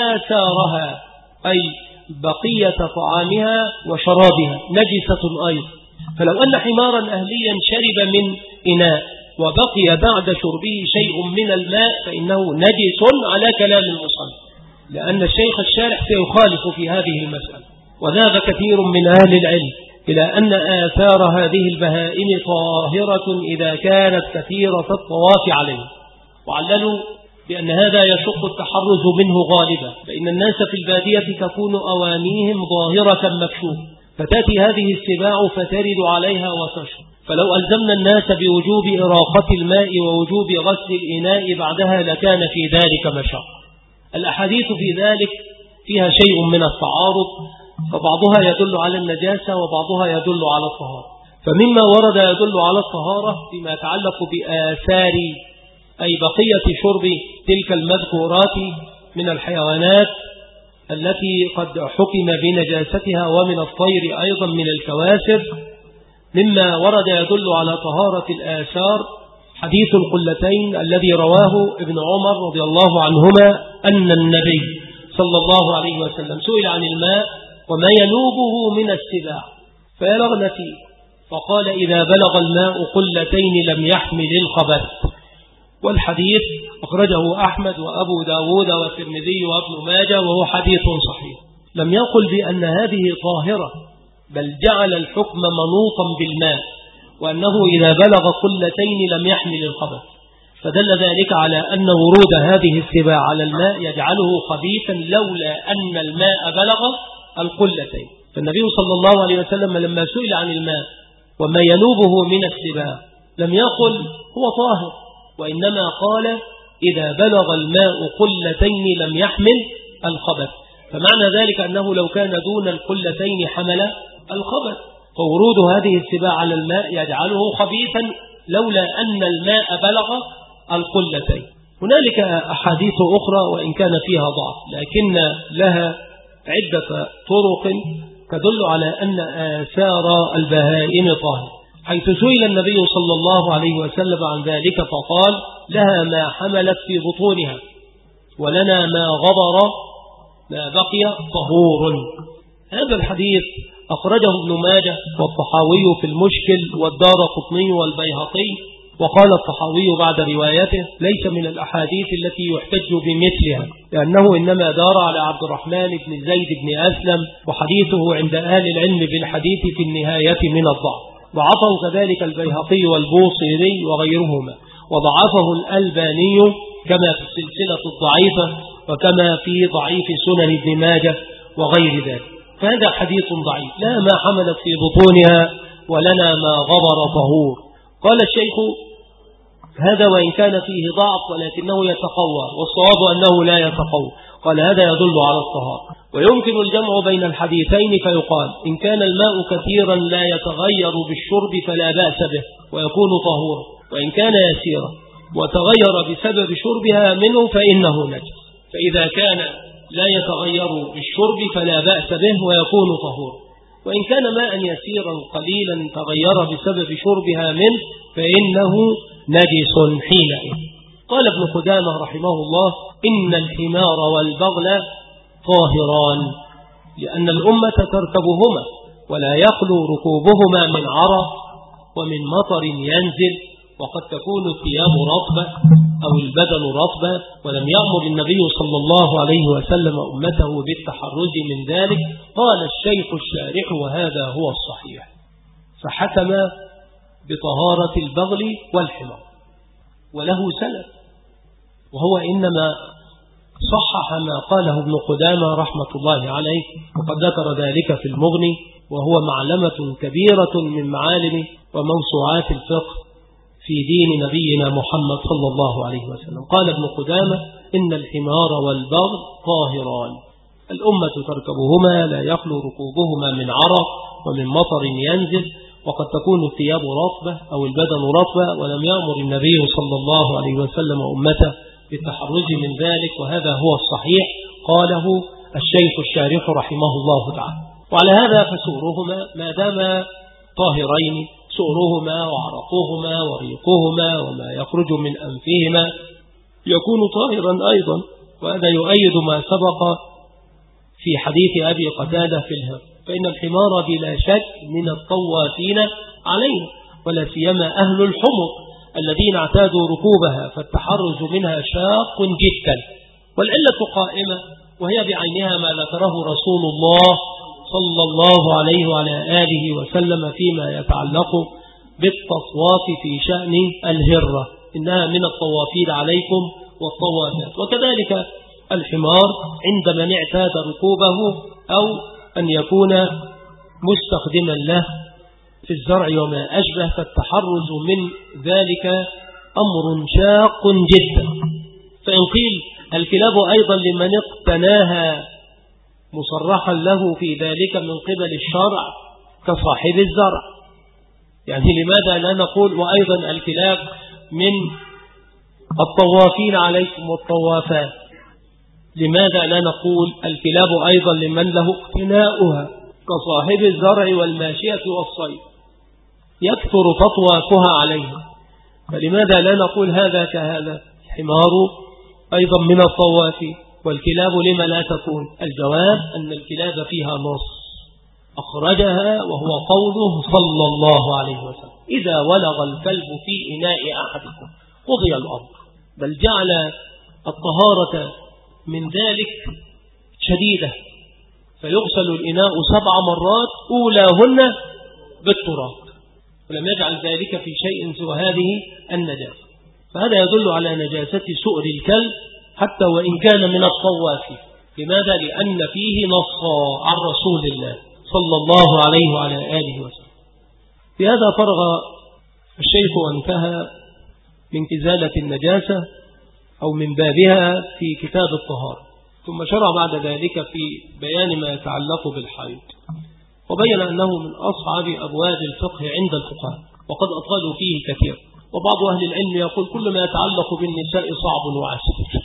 A: آثارها أي بقية طعامها وشرابها نجسة أيضا. فلو أن حمارا أهليا شرب من إناء وبقي بعد شربه شيء من الماء فإنه نجس على كلام المصنف، لأن الشيخ الشارح سيخالف في هذه المسألة. وذهب كثير من أهل العلم إلى أن آثار هذه البهائم طاهرة إذا كانت كثيرة الطواف عليه، وعللوا بأن هذا يشق التحرز منه غالبا، فإن الناس في البادية تكون أوانيهم ظاهرة مكشوفة، فتأتي هذه السباع فترد عليها وتشرب. فلو ألزمنا الناس بوجوب إراقة الماء ووجوب غسل الإناء بعدها لكان في ذلك مشقة. الأحاديث في ذلك فيها شيء من التعارض، فبعضها يدل على النجاسة وبعضها يدل على الطهارة. فمما ورد يدل على الطهارة فيما يتعلق بآثار أي بقية شرب تلك المذكورات من الحيوانات التي قد حكم بنجاستها، ومن الطير أيضا من الكواسر. مما ورد يدل على طهارة الآثار حديث القلتين الذي رواه ابن عمر رضي الله عنهما أن النبي صلى الله عليه وسلم سئل عن الماء وما ينوبه من السباع فيلغن فيه، فقال إذا بلغ الماء قلتين لم يحمل الخبث. والحديث أخرجه أحمد وأبو داود والترمذي وابن ماجه وهو حديث صحيح. لم يقل بأن هذه طاهرة، بل جعل الحكم منوطا بالماء، وأنه إذا بلغ قلتين لم يحمل الخبث، فدل ذلك على أن ورود هذه السباع على الماء يجعله خبيثا لولا أن الماء بلغ القلتين. فالنبي صلى الله عليه وسلم لما سئل عن الماء وما ينوبه من السباع لم يقل هو طاهر، وإنما قال إذا بلغ الماء قلتين لم يحمل الخبث، فمعنى ذلك أنه لو كان دون القلتين حمل الخبث، فورود هذه السباع على الماء يجعله خبيثا لولا أن الماء بلغ القلتين. هنالك أحاديث أخرى وإن كان فيها ضعف، لكن لها عدة طرق تدل على أن آثار البهائم طاهر، حيث سئل النبي صلى الله عليه وسلم عن ذلك فقال لها ما حملت في بطونها ولنا ما غبر ما بقي طهور. هذا الحديث أخرجه ابن ماجه والطحاوي في المشكل والدارقطني والبيهقي، وقال الطحاوي بعد روايته ليس من الأحاديث التي يحتج بمثلها، لأنه إنما دار على عبد الرحمن بن زيد بن أسلم، وحديثه عند أهل العلم بالحديث في النهاية من الضعف. ضعفه كذلك البيهقي والبوصيري وغيرهما، وضعفه الألباني كما في السلسلة الضعيفة وكما في ضعيف سنن ابن ماجه وغير ذلك. فهذا حديث ضعيف، لا ما حملت في بطونها ولنا ما غبر طهور. قال الشيخ هذا وإن كان فيه ضعف ولكنه يتقوى، والصواب أنه لا يتقوى. قال هذا يدل على الطهارة، ويمكن الجمع بين الحديثين فيقال إن كان الماء كثيرا لا يتغير بالشرب فلا بأس به ويكون طهورا، وإن كان يسيرا وتغير بسبب شربها منه فإنه نجس، فإذا كان لا يتغير بالشرب فلا بأس به ويكون طهورا، وإن كان ماء يسيرا قليلا تغير بسبب شربها منه فإنه نجس حينئذ. قال ابن قدامة رحمه الله إن الحمار والبغل طاهران، لأن الأمة تركبهما ولا يخلو ركوبهما من عرق ومن مطر ينزل، وقد تكون الثياب رطبة أو البدن رطبة، ولم يأمر النبي صلى الله عليه وسلم أمته بالتحرز من ذلك. قال الشيخ الشارح وهذا هو الصحيح، فحكم بطهارة البغل والحمار، وله سند، وهو إنما صحح ما قاله ابن قدامة رحمة الله عليه، وقد ذكر ذلك في المغني، وهو معلمة كبيرة من معالم وموسوعات الفقه في دين نبينا محمد صلى الله عليه وسلم. قال ابن قدامة إن الحمار والبغل طاهران، الأمة تركبهما لا يخلو ركوبهما من عرق ومن مطر ينزل، وقد تكون الثياب رطبة أو البدن رطبة، ولم يأمر النبي صلى الله عليه وسلم أمته بالتحرز من ذلك، وهذا هو الصحيح قاله الشيخ الشارح رحمه الله تعالى. وعلى هذا فسورهما ما دام طاهرين، سورهما وعرقهما وريقهما وما يخرج من أنفهما يكون طاهرا أيضا، وهذا يؤيد ما سبق في حديث أبي قتادة في الهر، فإن الحمار بلا شك من الطوافين عليه، ولا سيما أهل الحمر الذين اعتادوا ركوبها، فالتحرز منها شاق جدا. والعلة قائمة وهي بعينها ما ذكره رسول الله صلى الله عليه وعلى آله وسلم فيما يتعلق بالتطواف في شأن الهرة، إنها من الطوافين عليكم والطوافات. وكذلك الحمار عند من اعتاد ركوبه أو أن يكون مستخدما له في الزرع وما أشبه، فالتحرز من ذلك أمر شاق جدا. فإن قيل الكلاب أيضا لمن اقتناها مصرحا له في ذلك من قبل الشرع كصاحب الزرع، يعني لماذا لا نقول وأيضا الكلاب من الطوافين عليكم والطوافات؟ لماذا لا نقول الكلاب أيضا لمن له اقتناؤها كصاحب الزرع والماشية والصيد يكثر تطوافها عليها؟ فلماذا لا نقول هذا كهذا؟ الحمار أيضا من الطوافين، والكلاب لما لا تكون؟ الجواب أن الكلاب فيها نص أخرجها وهو قوله صلى الله عليه وسلم إذا ولغ الكلب في إناء أحدكم قضي الأمر. بل جعل الطهارة من ذلك شديدة، فيغسل الإناء سبع مرات أولاهن بالتراب، ولم يجعل ذلك في شيء سوى هذه النجاسة. فهذا يدل على نجاسة سؤر الكلب حتى وإن كان من الطواف. لماذا؟ لأن فيه نص عن رسول الله صلى الله عليه وعلى آله وسلم. في هذا فرغ الشيخ وانتهى من إزالة النجاسة أو من بابها في كتاب الطهارة، ثم شرع بعد ذلك في بيان ما يتعلق بالحيض، وبين أنه من أصعب أبواب الفقه عند الفقهاء، وقد أطالوا فيه كثير. وبعض أهل العلم يقول كل ما يتعلق بالنساء صعب وعسير.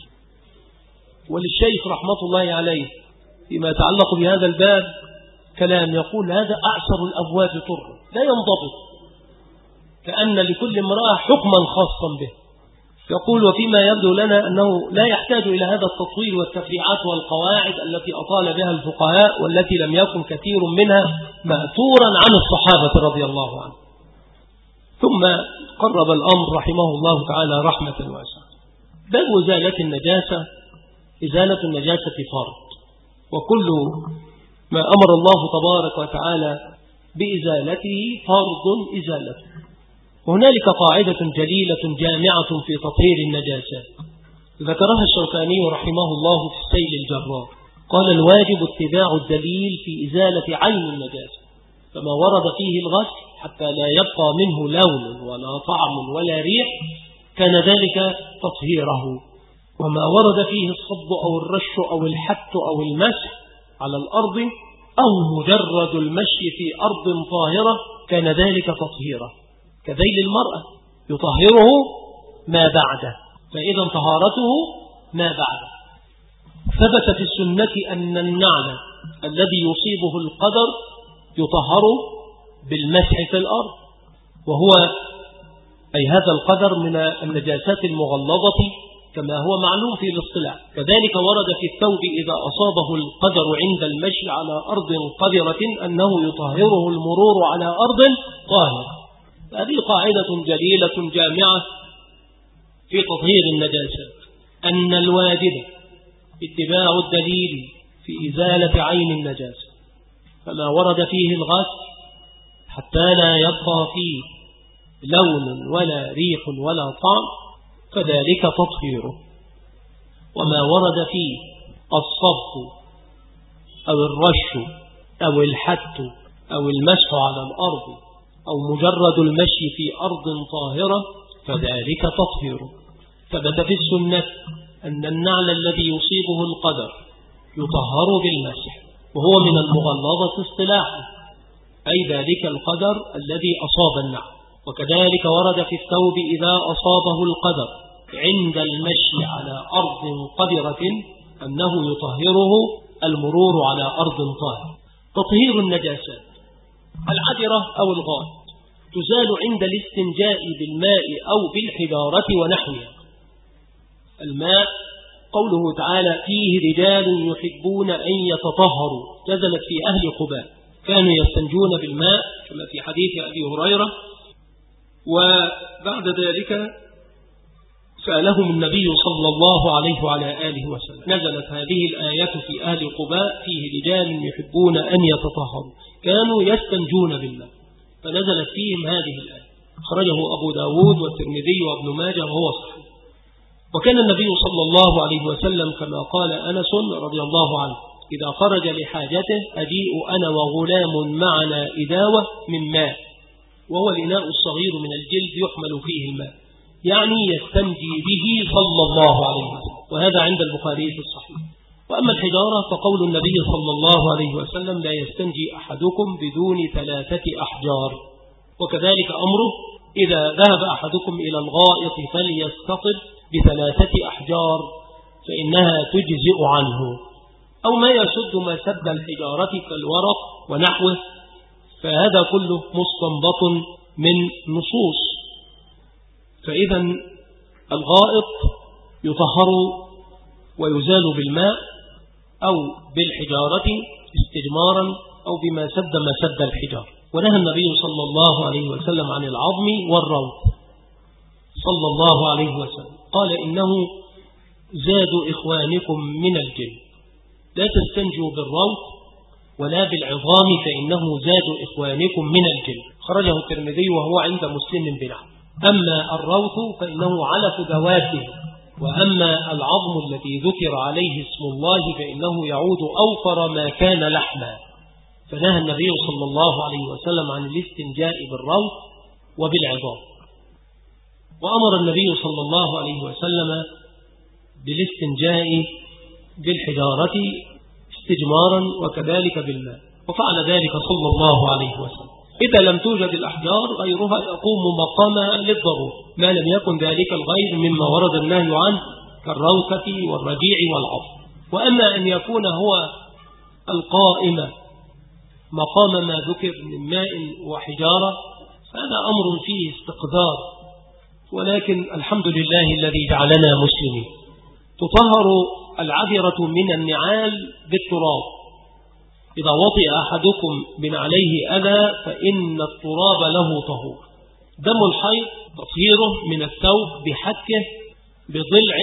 A: وللشيخ رحمة الله عليه فيما يتعلق بهذا الباب كلام يقول هذا أعسر الأبواب طر لا ينضبط، كأن لكل امرأة حكما خاصا به. يقول وفيما يبدو لنا أنه لا يحتاج إلى هذا التطويل والتفريعات والقواعد التي أطال بها الفقهاء، والتي لم يكن كثير منها مأثورا عن الصحابة رضي الله عنهم. ثم قرب الأمر رحمه الله تعالى رحمة واسعة. باب إزالة النجاسة، إزالة النجاسة فرض، وكل ما أمر الله تبارك وتعالى بإزالته فرض إزالته. وهنالك قاعدة جليلة جامعة في تطهير النجاسات ذكرها الشوكاني رحمه الله في السيل الجرار. قال الواجب اتباع الدليل في إزالة عين النجاسة، فما ورد فيه الغسل حتى لا يبقى منه لون ولا طعم ولا ريح كان ذلك تطهيره، وما ورد فيه الصب أو الرش أو الحت أو المسح على الأرض أو مجرد المشي في أرض طاهرة كان ذلك تطهيره. كذيل المرأة يطهره ما بعده، فإذا طهارته ما بعده. ثبت في السنة أن النعل الذي يصيبه القدر يطهر بالمسح في الأرض، وهو أي هذا القدر من النجاسات المغلظة كما هو معلوم في الاصطلاح. كذلك ورد في الثوب إذا أصابه القدر عند المشي على أرض قذرة أنه يطهره المرور على أرض طاهرة. هذه قاعدة جليلة جامعة في تطهير النجاسات، أن الواجب اتباع الدليل في إزالة عين النجاسة، فما ورد فيه الغسل حتى لا يبقى فيه لون ولا ريح ولا طعم فذلك تطهيره. وما ورد فيه الصب أو الرش أو الحت أو المسح على الأرض أو مجرد المشي في أرض طاهرة فذلك تطهيره. ثبت في السنة أن النعل الذي يصيبه القدر يطهر بالمسح، وهو من المغلظة اصطلاحا، أي ذلك القدر الذي أصاب النعل. وكذلك ورد في الثوب إذا أصابه القدر عند المشي على أرض قذرة أنه يطهره المرور على أرض طاهرة. تطهير النجاسات، العذرة أو الغائط تزال عند الاستنجاء بالماء أو بالحجارة ونحوها. الماء قوله تعالى فيه رجال يحبون أن يتطهروا، نزلت في أهل قباء كانوا يستنجون بالماء كما في حديث أبي هريرة. وبعد ذلك سألهم النبي صلى الله عليه وعلى آله وسلم، نزلت هذه الآية في أهل قباء فيه رجال يحبون أن يتطهروا كانوا يستنجون بالماء، فنزلت فيهم هذه الآية. خرجه أبو داود والترمذي وابن ماجه وهو صحيح. وكان النبي صلى الله عليه وسلم كما قال أنس رضي الله عنه إذا خرج لحاجته أجيء أنا وغلام معنا إداوة من ماء، وهو الإناء الصغير من الجلد يحمل فيه الماء، يعني يستنجي به صلى الله عليه وسلم، وهذا عند البخاري في الصحيح. وأما الحجارة فقول النبي صلى الله عليه وسلم لا يستنجي أحدكم بدون ثلاثة أحجار. وكذلك أمره إذا ذهب أحدكم إلى الغائط فليستطب بثلاثة أحجار فإنها تجزئ عنه، أو ما يسد ما سد الحجارة كالورق ونحوه، فهذا كله مستنبط من نصوص. فإذا الغائط يطهر ويزال بالماء أو بالحجارة استجمارا أو بما سد ما سد الحجار. ونهى النبي صلى الله عليه وسلم عن العظم والروث صلى الله عليه وسلم، قال إنه زاد إخوانكم من الجن، لا تستنجوا بالروث ولا بالعظام فإنه زاد إخوانكم من الجن، خرجه الترمذي وهو عند مسلم بنحو. أما الروث فإنه علف دوابه، وأما العظم الذي ذكر عليه اسم الله فإنه يعود أوفر ما كان لحما، فنهى النبي صلى الله عليه وسلم عن الاستنجاء بالروث وبالعظام. وأمر النبي صلى الله عليه وسلم بالاستنجاء بالحجارة استجمارا وكذلك بالماء، وفعل ذلك صلى الله عليه وسلم. إذا لم توجد الأحجار غيرها يقوم مقامها للضرورة، ما لم يكن ذلك الغير مما ورد النهي عنه كالروثة والرجيع والعظم. وأما أن يكون هو القائم مقام ما ذكر من ماء وحجارة فهذا أمر فيه استقدار، ولكن الحمد لله الذي جعلنا مسلمين. تطهر العذرة من النعال بالتراب، إذا وطئ أحدكم من عليه أذى فإن التراب له طهور. دم الحيض تطهيره من الثوب بحكه بضلع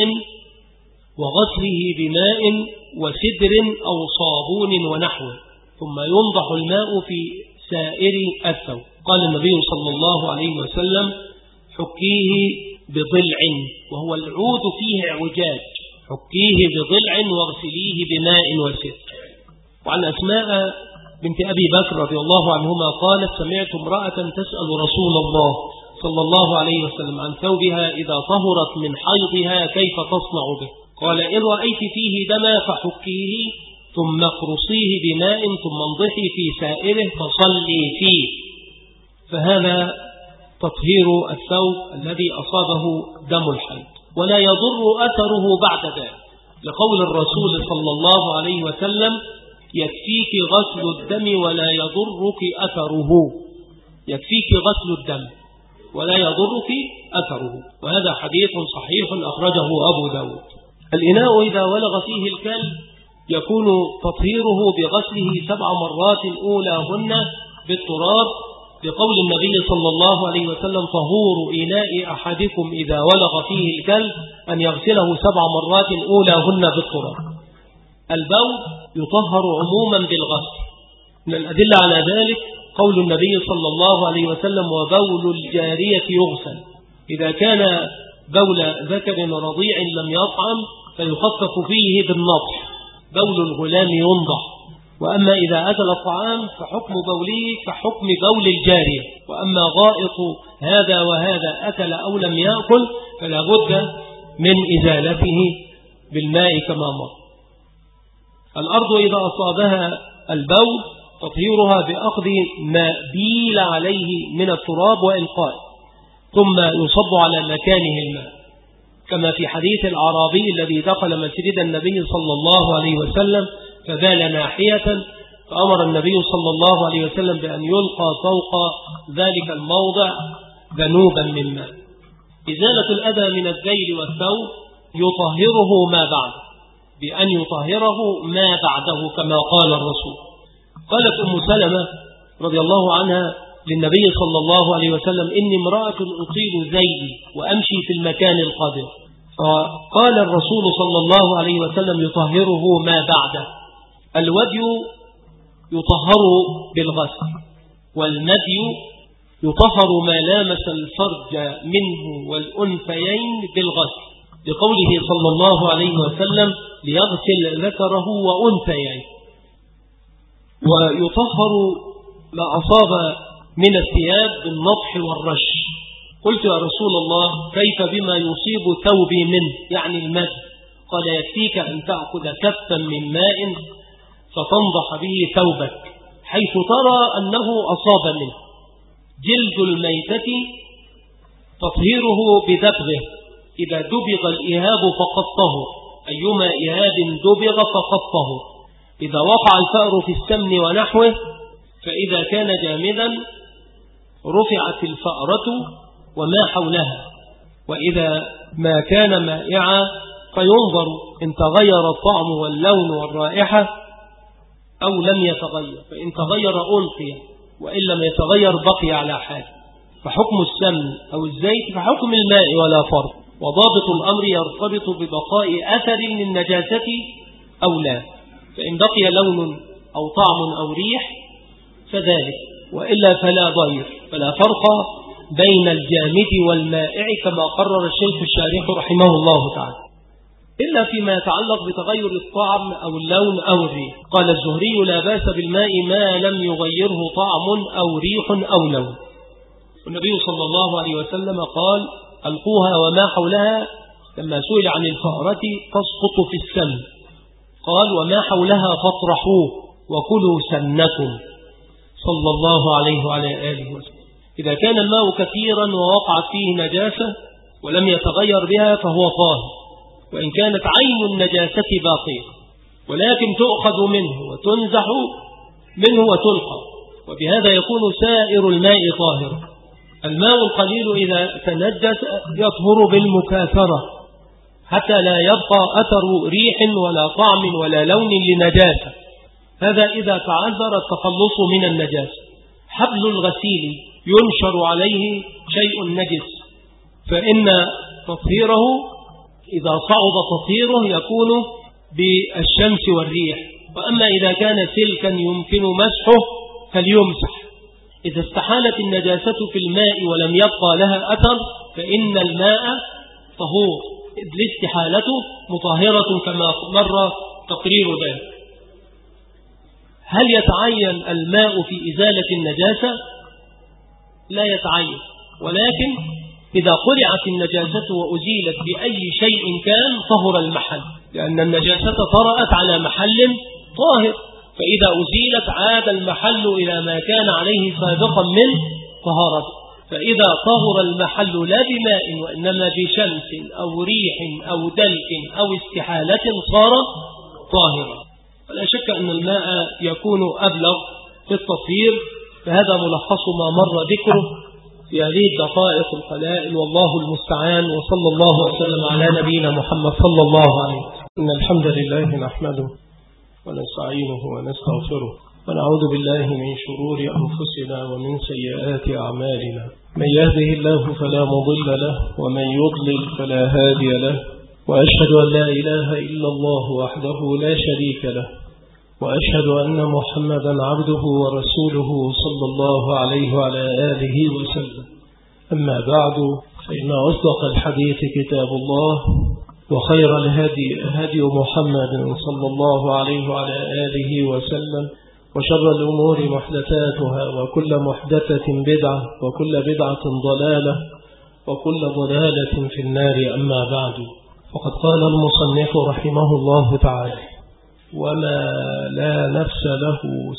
A: وغسله بماء وسدر أو صابون ونحوه، ثم ينضح الماء في سائر الثوب. قال النبي صلى الله عليه وسلم حكيه بضلع، وهو العود فيه اعوجاج، حكيه بضلع واغسليه بماء وسدر. وعن أسماء بنت أبي بكر رضي الله عنهما قالت سمعت امرأة تسأل رسول الله صلى الله عليه وسلم عن ثوبها إذا طهرت من حيضها كيف تصنع به؟ قال إن رأيت فيه دما فحكيه ثم اقرصيه بماء ثم انضحي في سائره فصلي فيه. فهذا تطهير الثوب الذي أصابه دم الحيض، ولا يضر أثره بعد ذلك، لقول الرسول صلى الله عليه وسلم يكفيك غسل الدم ولا يضرك أثره، يكفيك غسل الدم ولا يضرك أثره، وهذا حديث صحيح أخرجه أبو داود. الإناء إذا ولغ فيه الكلب يكون تطهيره بغسله سبع مرات أولاهن بالتراب، لقول النبي صلى الله عليه وسلم طهور إناء أحدكم إذا ولغ فيه الكلب أن يغسله سبع مرات أولاهن بالتراب. البول يطهر عموما بالغسل، من الأدلة على ذلك قول النبي صلى الله عليه وسلم وبول الجارية يغسل، إذا كان بول ذكر رضيع لم يطعم فيخفف فيه بالنضح، بول الغلام ينضح. وأما إذا أكل الطعام فحكم بوله كحكم بول الجارية، وأما غائط هذا وهذا أكل أو لم يأكل فلا بد من إزالته بالماء كما مر. الأرض إذا أصابها البول تطهيرها بأخذ ما بيل عليه من التراب وإلقاء، ثم يصب على مكانه الماء، كما في حديث الأعرابي الذي دخل مسجد النبي صلى الله عليه وسلم فبال ناحية، فأمر النبي صلى الله عليه وسلم بأن يلقى فوق ذلك الموضع ذنوبا من ماء. إزالة الأذى من الذيل والثوب يطهره ما بعد، بأن يطهره ما بعده كما قال الرسول. قالت أم سلمة رضي الله عنها للنبي صلى الله عليه وسلم إني امرأة أطيل ذيلي وأمشي في المكان القادر، فقال الرسول صلى الله عليه وسلم يطهره ما بعده. الودي يطهر بالغسل، والمدي يطهر ما لامس الفرج منه والأنثيين بالغسل، لقوله صلى الله عليه وسلم ليغسل ذكره وأنثيين. ويطهر ما أصاب من الثياب بالنضح والرش. قلت يا رسول الله كيف بما يصيب ثوبي منه يعني المد؟ قال يكفيك أن تأخذ كفا من ماء فتنضح به ثوبك حيث ترى أنه أصاب منه. جلد الميتة تطهيره بدبغه، إذا دبغ الإهاب فقد طهر، أيما إهاب دبغ فقد طهر. إذا وقع الفأر في السمن ونحوه فإذا كان جامدا رفعت الفأرة وما حولها، وإذا ما كان مائعا فينظر إن تغير الطعم واللون والرائحة أو لم يتغير، فإن تغير ألقي وإن لم يتغير بقي على حاله. فحكم السمن أو الزيت فحكم الماء ولا فرق. وضابط الأمر يرتبط ببقاء أثر للنجاسة أو لا، فإن بقي لون أو طعم أو ريح فذلك، وإلا فلا ضير، فلا فرق بين الجامد والمائع كما قرر الشيخ الشارح رحمه الله تعالى، إلا فيما يتعلق بتغير الطعم أو اللون أو الريح. قال الزهري: لا بأس بالماء ما لم يغيره طعم أو ريح أو لون. والنبي صلى الله عليه وسلم قال: ألقوها وما حولها، لما سئل عن الفأرة تسقط في السم قال: وما حولها فاطرحوه وكلوا سمنكم، صلى الله عليه وعلى آله وسلم. إذا كان الماء كثيرا ووقعت فيه نجاسة ولم يتغير بها فهو طاهر، وإن كانت عين النجاسة باقية، ولكن تؤخذ منه وتنزح منه وتلقى، وبهذا يكون سائر الماء طاهرا. الماء القليل إذا تنجس يطهر بالمكاثرة حتى لا يبقى أثر ريح ولا طعم ولا لون لنجاسة، هذا إذا تعذر التخلص من النجاسة. حبل الغسيل ينشر عليه شيء نجس، فإن تطهيره إذا صعد تطهيره يكون بالشمس والريح، وأما إذا كان سلكا يمكن مسحه فليمسح. إذا استحالت النجاسة في الماء ولم يبقى لها أثر فإن الماء طهور، إذ الاستحالة مطهرة كما مر تقرير ذلك. هل يتعين الماء في إزالة النجاسة؟ لا يتعين، ولكن إذا قرعت النجاسة وأزيلت بأي شيء كان طهر المحل، لأن النجاسة طرأت على محل طاهر، فإذا أزيلت عاد المحل إلى ما كان عليه سابقا من طهارة. فإذا طهر المحل لا بماء وإنما بشمس أو ريح أو دلك أو استحالة صار طاهرا. فلا شك أن الماء يكون أبلغ في التطهير، فهذا ملخص ما مر ذكره في هذه الدقائق القلائل، والله المستعان. وصلى الله وسلم على نبينا محمد صلى الله عليه وسلم. إن الحمد لله نحمده ونستعينه ونستغفره ونعوذ بالله من شرور أنفسنا ومن سيئات أعمالنا، من يهده الله فلا مضل له ومن يضلل فلا هادي له، وأشهد أن لا إله إلا الله وحده لا شريك له، وأشهد أن محمدا عبده ورسوله صلى الله عليه وعلى آله وسلم. أما بعد، فإن أصدق الحديث كتاب الله، وخير الهدي هدي محمد صلى الله عليه وعلى آله وسلم، وشر الأمور محدثاتها، وكل محدثة بدعة، وكل بدعة ضلالة، وكل ضلالة في النار. أما بعد، فقد قال المصنف رحمه الله تعالى: وما لا نفس له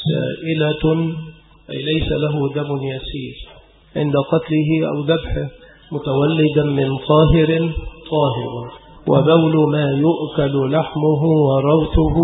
A: سائلة، أي ليس له دم يسير عند قتله أو ذبحه متولدا من طاهر طاهر، وبول ما يؤكل لحمه وروثه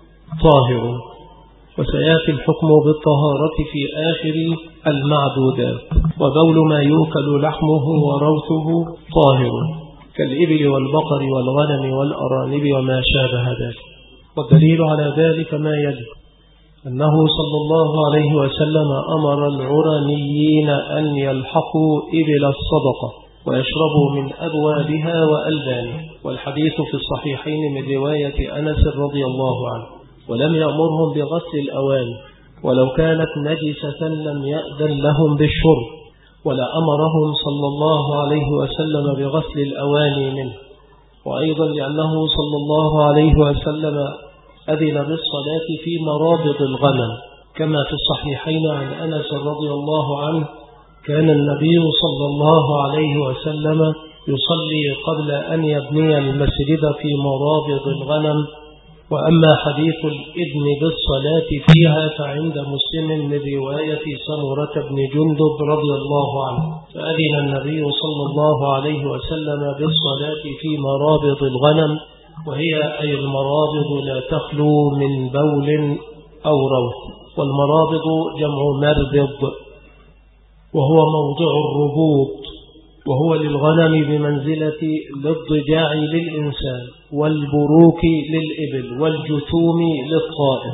A: طاهر. وسيأتي الحكم بالطهارة في آخر المعدودات. وبول ما يؤكل لحمه وروثه طاهر كالإبل والبقر والغنم والأرانب وما شابه ذلك. والدليل على ذلك ما يلي: أنه صلى الله عليه وسلم أمر العرانيين أن يلحقوا إبل الصدقة ويشربوا من أبوابها وألبانها، والحديث في الصحيحين من رواية أنس رضي الله عنه. ولم يأمرهم بغسل الأواني، ولو كانت نجسة لم يأذن لهم بالشرب، ولا أمرهم صلى الله عليه وسلم بغسل الأواني منه. وأيضا لأنه صلى الله عليه وسلم أذن بالصلاة في مرابض الغنم، كما في الصحيحين عن أنس رضي الله عنه: كان النبي صلى الله عليه وسلم يصلي قبل أن يبني المسجد في مرابض الغنم. وأما حديث الإذن بالصلاة فيها فعند مسلم من رواية سمرة بن جندب رضي الله عنه، فأذن النبي صلى الله عليه وسلم بالصلاة في مرابض الغنم، وهي أي المرابض لا تخلو من بول أو روث. والمرابض جمع مربض، وهو موضع الربوط، وهو للغنم بمنزلة الاضجاع للإنسان، والبروك للإبل، والجثوم للطائر.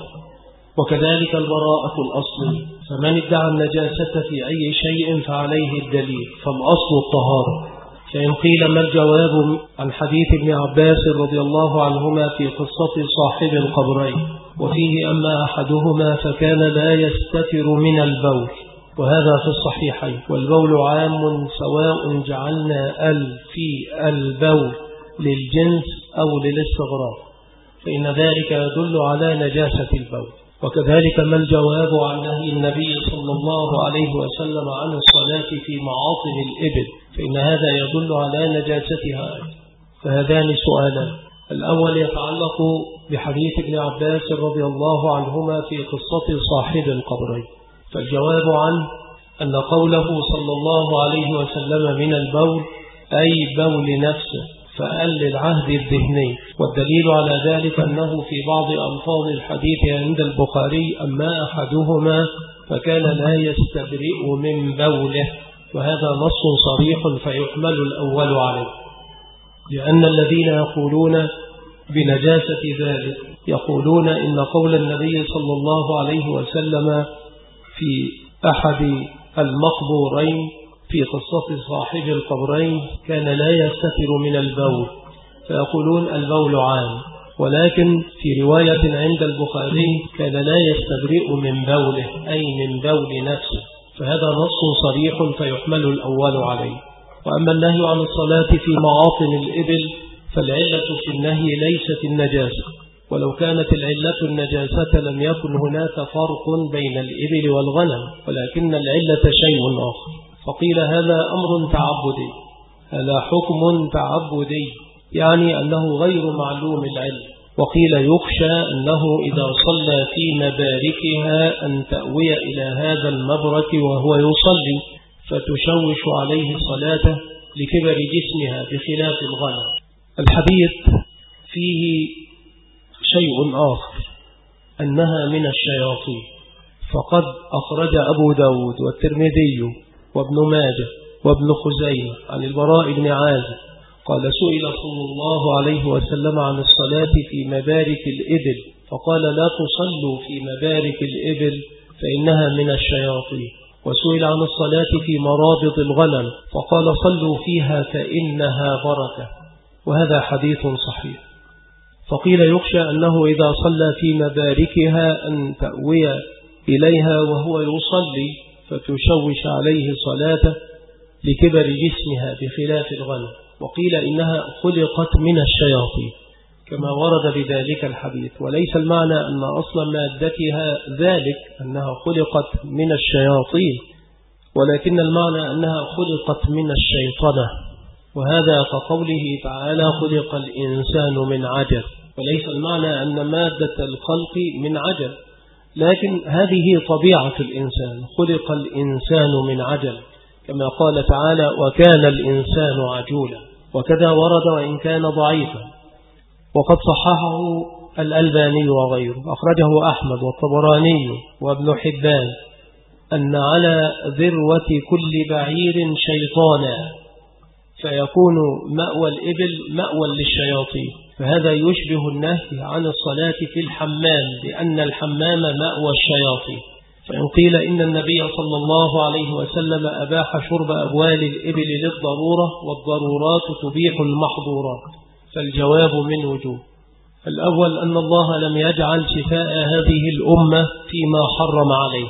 A: وكذلك البراءة الأصل، فمن ادعى النجاسة في أي شيء فعليه الدليل، فالأصل الطهارة، فإن قيل ما الجواب عن حديث ابن عباس رضي الله عنهما في قصة صاحب القبرين، وفيه أما أحدهما فكان لا يستتر من البول، وهذا في الصحيحين، والبول عام سواء جعلنا ال في البول للجنس أو للاستغراق، فإن ذلك يدل على نجاسة البول. وكذلك ما الجواب عن نهي النبي صلى الله عليه وسلم عن الصلاة في معاطن الإبل، فإن هذا يدل على نجاستها. فهذان سؤالان، الأول يتعلق بحديث ابن عباس رضي الله عنهما في قصة صاحب القبرين، فالجواب عنه أن قوله صلى الله عليه وسلم من البول أي بول نفسه، فأل للعهد الذهني، والدليل على ذلك أنه في بعض ألفاظ الحديث عند البخاري أما أحدهما فكان لا يستبرئ من بوله، وهذا نص صريح فيحمل الأول عليه، لأن الذين يقولون بنجاسة ذلك يقولون إن قول النبي صلى الله عليه وسلم في أحد المقبورين في قصة صاحب القبرين كان لا يستتر من البول، فيقولون البول عام، ولكن في رواية عند البخاري كان لا يستبرئ من بوله أي من بول نفسه، فهذا نص صريح فيحمل الأول عليه. وأما النهي عن الصلاة في معاطن الإبل فالعلة في النهي ليست النجاسة، ولو كانت العلة النجاسة لم يكن هناك فرق بين الإبل والغنم، ولكن العلة شيء آخر. فقيل هذا أمر تعبدي، هذا حكم تعبدي، يعني أنه غير معلوم العلم. وقيل يخشى أنه إذا صلى في مباركها أن تأوي إلى هذا المبرك وهو يصلي فتشوش عليه صلاته لكبر جسمها بخلاف الغنم. الحديث فيه شيء آخر، أنها من الشياطين، فقد أخرج أبو داود والترمذي وابن ماجه وابن خزيمة عن البراء بن عازب قال سئل صلى الله عليه وسلم عن الصلاة في مبارك الإبل فقال لا تصلوا في مبارك الإبل فإنها من الشياطين. وسئل عن الصلاة في مرابط الغنم فقال صلوا فيها فإنها بركة، وهذا حديث صحيح. فقيل يخشى أنه إذا صلى في مباركها أن تأوي إليها وهو يصلي فتشوش عليه صلاته لكبر جسمها بخلاف الغنم. وقيل إنها خلقت من الشياطين كما ورد بذلك الحديث، وليس المعنى أن أصل مادتها ذلك أنها خلقت من الشياطين، ولكن المعنى أنها خلقت من الشيطنة، وهذا كقوله تعالى خلق الإنسان من عجل، وليس المعنى أن مادة الخلق من عجل، لكن هذه طبيعة الإنسان، خلق الإنسان من عجل، كما قال تعالى وكان الإنسان عجولا. وكذا ورد وإن كان ضعيفا، وقد صححه الألباني وغيره، أخرجه أحمد والطبراني وابن حبان أن على ذروة كل بعير شيطانا فيكون مأوى الإبل مأوى للشياطين، فهذا يشبه النهي عن الصلاة في الحمام لأن الحمام مأوى الشياطين. فإن قيل إن النبي صلى الله عليه وسلم أباح شرب أبوال الإبل للضرورة والضرورات تبيح المحظورات، فالجواب من وجوه. الأول أن الله لم يجعل شفاء هذه الأمة فيما حرم عليه،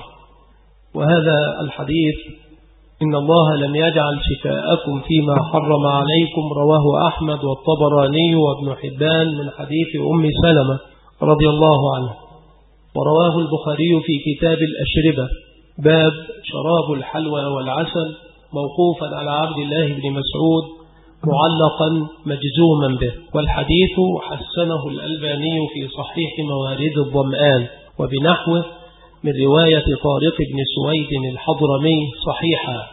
A: وهذا الحديث إن الله لم يجعل شفاءكم فيما حرم عليكم رواه أحمد والطبراني وابن حبان من حديث أم سلمة رضي الله عنه، ورواه البخاري في كتاب الأشربة باب شراب الحلوى والعسل موقوفا على عبد الله بن مسعود معلقا مجزوما به، والحديث حسنه الألباني في صحيح موارد الظمآن وبنحوه من رواية طارق بن سويد الحضرمي صحيحا.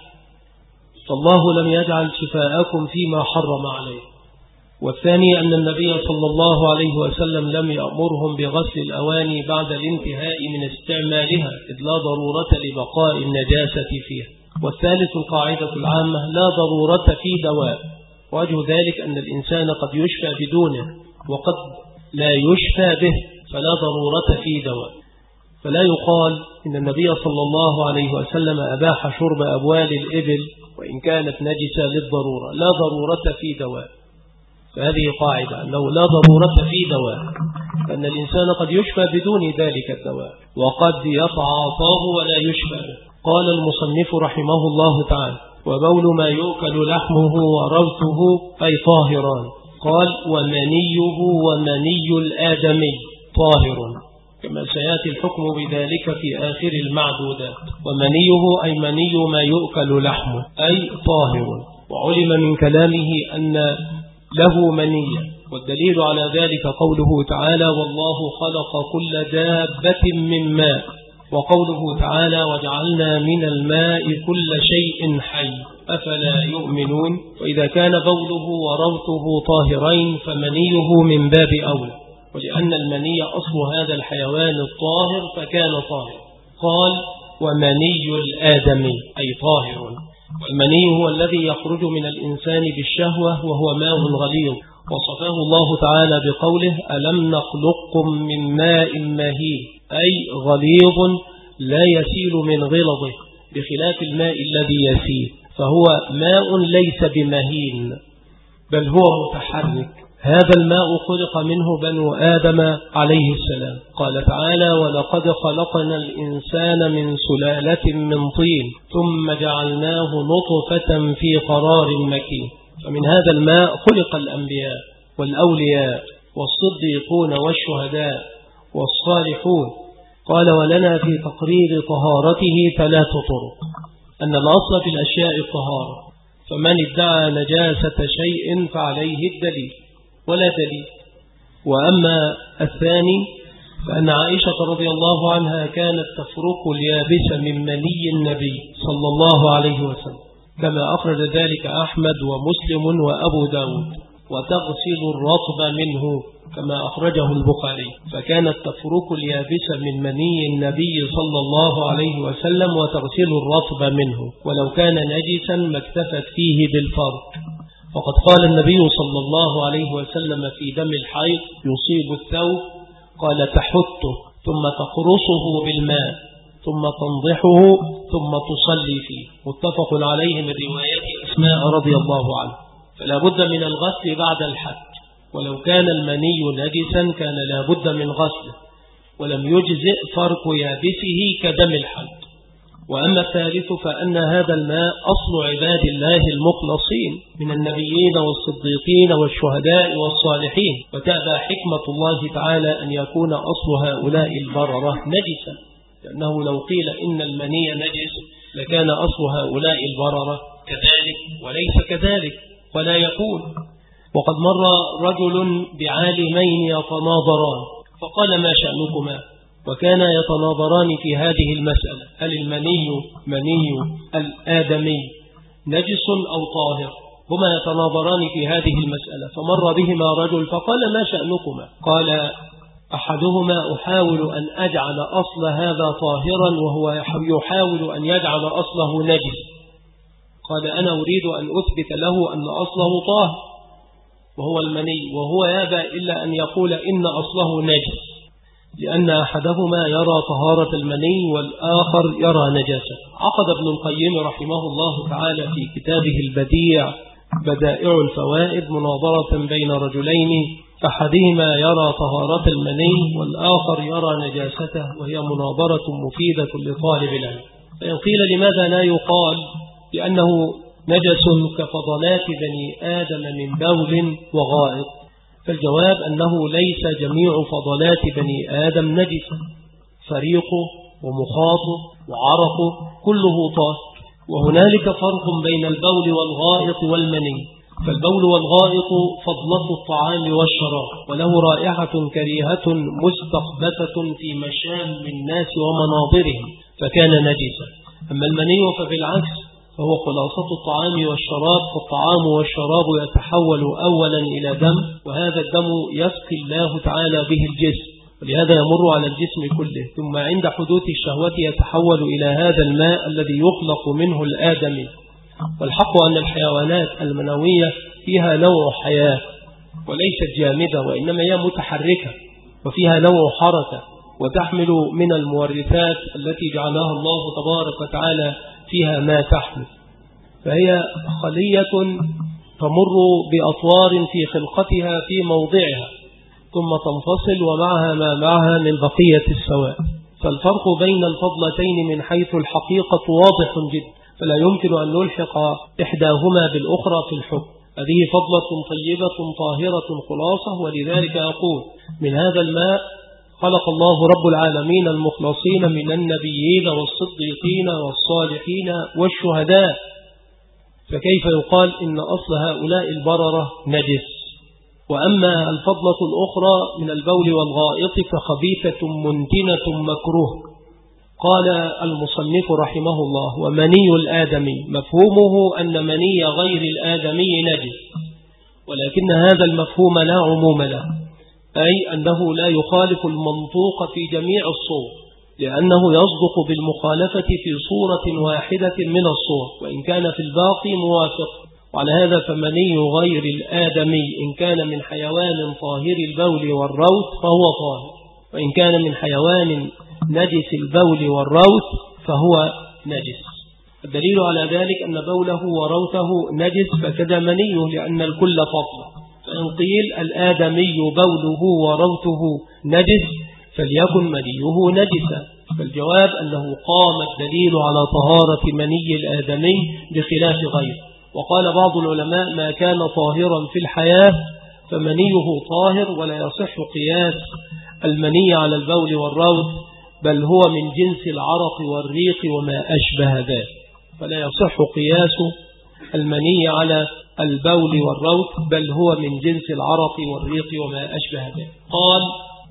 A: فالله لم يجعل شفاءكم فيما حرم عليه. والثاني أن النبي صلى الله عليه وسلم لم يأمرهم بغسل الأواني بعد الانتهاء من استعمالها إذ لا ضرورة لبقاء النجاسة فيها. والثالث القاعدة العامة لا ضرورة في دواء، وجه ذلك أن الإنسان قد يشفى بدونه وقد لا يشفى به، فلا ضرورة في دواء. فلا يقال إن النبي صلى الله عليه وسلم أباح شرب أبوال الإبل وإن كانت نجسة للضرورة، لا ضرورة في دواء. فهذه قاعدة أنه لا ضرورة في دواء، فأن الإنسان قد يشفى بدون ذلك الدواء وقد يتعاطاه ولا يشفى. قال المصنف رحمه الله تعالى: وبول ما يؤكل لحمه وروثه أي طاهران. قال: ومنيه ومني الآدمي طاهر، كما سيأتي الحكم بذلك في آخر المعدودات. ومنيه أي مني ما يؤكل لحمه أي طاهر. وعلم من كلامه أن له منية، والدليل على ذلك قوله تعالى: والله خلق كل دابة من ماء، وقوله تعالى: وجعلنا من الماء كل شيء حي أفلا يؤمنون. وإذا كان بوله وروثه طاهرين فمنيه من باب أولى، ولأن المني أصل هذا الحيوان الطاهر فكان طاهر. قال: ومني الآدمي أي طاهر. والمني هو الذي يخرج من الإنسان بالشهوة وهو ماء غليظ، وصفاه الله تعالى بقوله: ألم نخلقكم من ماء مهين أي غليظ لا يسيل من غلظه، بخلاف الماء الذي يسيل، فهو ماء ليس بمهين بل هو متحرك. هذا الماء خلق منه بنو آدم عليه السلام. قال تعالى: ولقد خلقنا الإنسان من سلالة من طين ثم جعلناه نطفة في قرار مكين. فمن هذا الماء خلق الأنبياء والأولياء والصديقون والشهداء والصالحون. قال: ولنا في تقرير طهارته ثلاث طرق. أن الأصل في الأشياء الطهارة، فمن ادعى نجاسة شيء فعليه الدليل ولا دليل. وأما الثاني فأن عائشة رضي الله عنها كانت تفرق اليابس من مني النبي صلى الله عليه وسلم، كما أخرج ذلك أحمد ومسلم وأبو داود، وتغسل الرطب منه كما أخرجه البخاري. فكانت تفرق اليابس من مني النبي صلى الله عليه وسلم وتغسل الرطب منه، ولو كان نجسا ما اكتفت فيه بالفرق. فقد قال النبي صلى الله عليه وسلم في دم الحيض يصيب الثوب، قال: تحته ثم تقرصه بالماء ثم تنضحه ثم تصلي فيه. متفق عليه من رواية أسماء رضي الله عنه. فلا بد من الغسل بعد الحج، ولو كان المني نجسا كان لا بد من غسله، ولم يجزئ فرق يابسه كدم الحج. وأما الثالث فأن هذا الماء أصل عباد الله المخلصين من النبيين والصديقين والشهداء والصالحين، وتأبى حكمة الله تعالى أن يكون أصل هؤلاء البررة نجسا، لأنه لو قيل إن المني نجس لكان أصل هؤلاء البررة كذلك، وليس كذلك ولا يكون. وقد مر رجل بعالمين يتناظران فقال: ما شأنكما؟ وكان يتناظران في هذه المسألة: هل المني مني الآدمي نجس أو طاهر؟ هما يتناظران في هذه المسألة، فمر بهما رجل فقال: ما شأنكما؟ قال أحدهما: أحاول أن أجعل أصل هذا طاهرا وهو يحاول أن يجعل أصله نجس. قال: أنا أريد أن أثبت له أن أصله طاهر وهو المني، وهو يابى إلا أن يقول إن أصله نجس، لأن أحدهما يرى طهارة المني والآخر يرى نجاسة. عقد ابن القيم رحمه الله تعالى في كتابه البديع بدائع الفوائد مناظرة بين رجلين، أحدهما يرى طهارة المني والآخر يرى نجاسته، وهي مناظرة مفيدة لطالب العلم. فإن قيل لماذا لا يقال بأنه نجس كفضلات بني آدم من بول وغائط؟ فالجواب أنه ليس جميع فضلات بني آدم نجسا، فريقه ومخاطه وعرقه كله طاهر. وهنالك فرق بين البول والغائط والمني. فالبول والغائط فضلة الطعام والشراب، وله رائحة كريهة مستخبثة في مشام الناس ومناظرهم فكان نجسا. أما المني فبالعكس فهو خلاصة الطعام والشراب، فالطعام والشراب يتحول أولا إلى دم، وهذا الدم يسقي الله تعالى به الجسم، ولهذا يمر على الجسم كله، ثم عند حدوث الشهوة يتحول إلى هذا الماء الذي يخلق منه الآدمي. والحق أن الحيوانات المنوية فيها نوع حياة وليست جامدة، وإنما هي متحركة وفيها نوع حركة، وتحمل من المورثات التي جعلها الله تبارك وتعالى فيها ما تحمل، فهي خلية تمر بأطوار في خلقتها في موضعها ثم تنفصل ومعها ما معها من بقية السواء. فالفرق بين الفضلتين من حيث الحقيقة واضح جدا، فلا يمكن أن نلحق إحداهما بالأخرى في الحكم. هذه فضلة طيبة طاهرة خلاصة، ولذلك أقول من هذا الماء خلق الله رب العالمين المخلصين من النبيين والصديقين والصالحين والشهداء، فكيف يقال إن أصل هؤلاء البررة نجس؟ وأما الفضلة الأخرى من البول والغائط فخبيثة منتنة مكروه. قال المصنف رحمه الله: ومني الآدمي مفهومه أن مني غير الآدمي نجس، ولكن هذا المفهوم لا عموم له، أي أنه لا يخالف المنطوق في جميع الصور، لأنه يصدق بالمخالفة في صورة واحدة من الصور وإن كان في الباقي موافق. وعلى هذا فمني غير الآدمي إن كان من حيوان طاهر البول والروث فهو طاهر، وإن كان من حيوان نجس البول والروث فهو نجس. الدليل على ذلك أن بوله وروثه نجس فكذا منيه، لأن الكل فضل. فإن قيل الآدمي بوله وروثه نجس فليكن منيه نجسا، فالجواب أنه قام الدليل على طهارة مني الآدمي بخلاف غيره. وقال بعض العلماء: ما كان طاهرا في الحياة فمنيه طاهر، ولا يصح قياس المني على البول والروث، بل هو من جنس العرق والريق وما أشبه ذلك، فلا يصح قياس المني على البول والروث، بل هو من جنس العرق والريق وما أشبه ذلك. قال: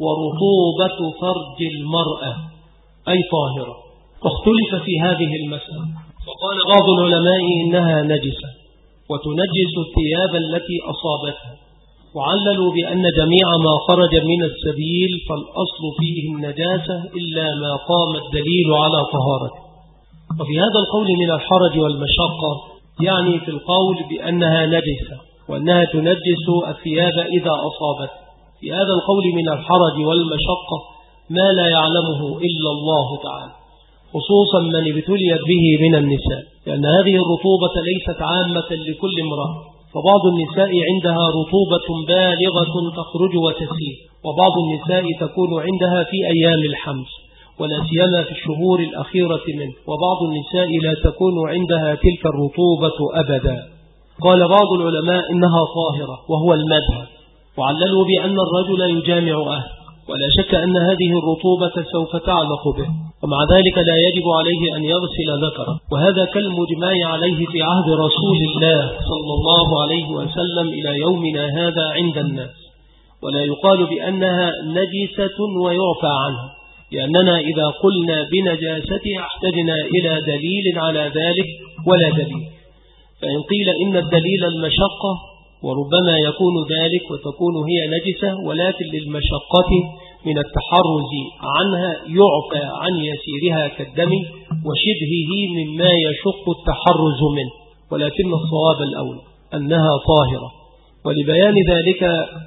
A: ورطوبة فرج المرأة أي طاهرة. واختلف في هذه المسألة، فقال بعض العلماء إنها نجسة وتنجس الثياب التي أصابتها، وعللوا بأن جميع ما خرج من السبيل فالأصل فيه النجاسة إلا ما قام الدليل على طهارته. وفي هذا القول من الحرج والمشقة، يعني في القول بأنها نجسة وأنها تنجس الثياب إذا أصابت. في هذا القول من الحرج والمشقة ما لا يعلمه إلا الله تعالى، خصوصا من ابتليت به من النساء، لأن هذه الرطوبة ليست عامة لكل امرأة، فبعض النساء عندها رطوبة بالغة تخرج وتسيل، وبعض النساء تكون عندها في أيام الحمل ولا سيما في الشهور الأخيرة منه، وبعض النساء لا تكون عندها تلك الرطوبة أبدا. قال بعض العلماء إنها طاهرة وهو المذهب، وعللوا بأن الرجل يجامع أهله، ولا شك أن هذه الرطوبة سوف تعلق به، ومع ذلك لا يجب عليه أن يغسل ذكره، وهذا كالمجمع عليه في عهد رسول الله صلى الله عليه وسلم إلى يومنا هذا عند الناس، ولا يقال بأنها نجسة ويعفى عنها، لأننا إذا قلنا بنجاستها احتجنا إلى دليل على ذلك ولا دليل. فإن قيل إن الدليل المشقة، وربما يكون ذلك وتكون هي نجسة، ولكن للمشقة من التحرز عنها يعفى عن يسيرها كالدم وشبهه مما يشق التحرز منه، ولكن الصواب الأول أنها طاهرة. ولبيان ذلك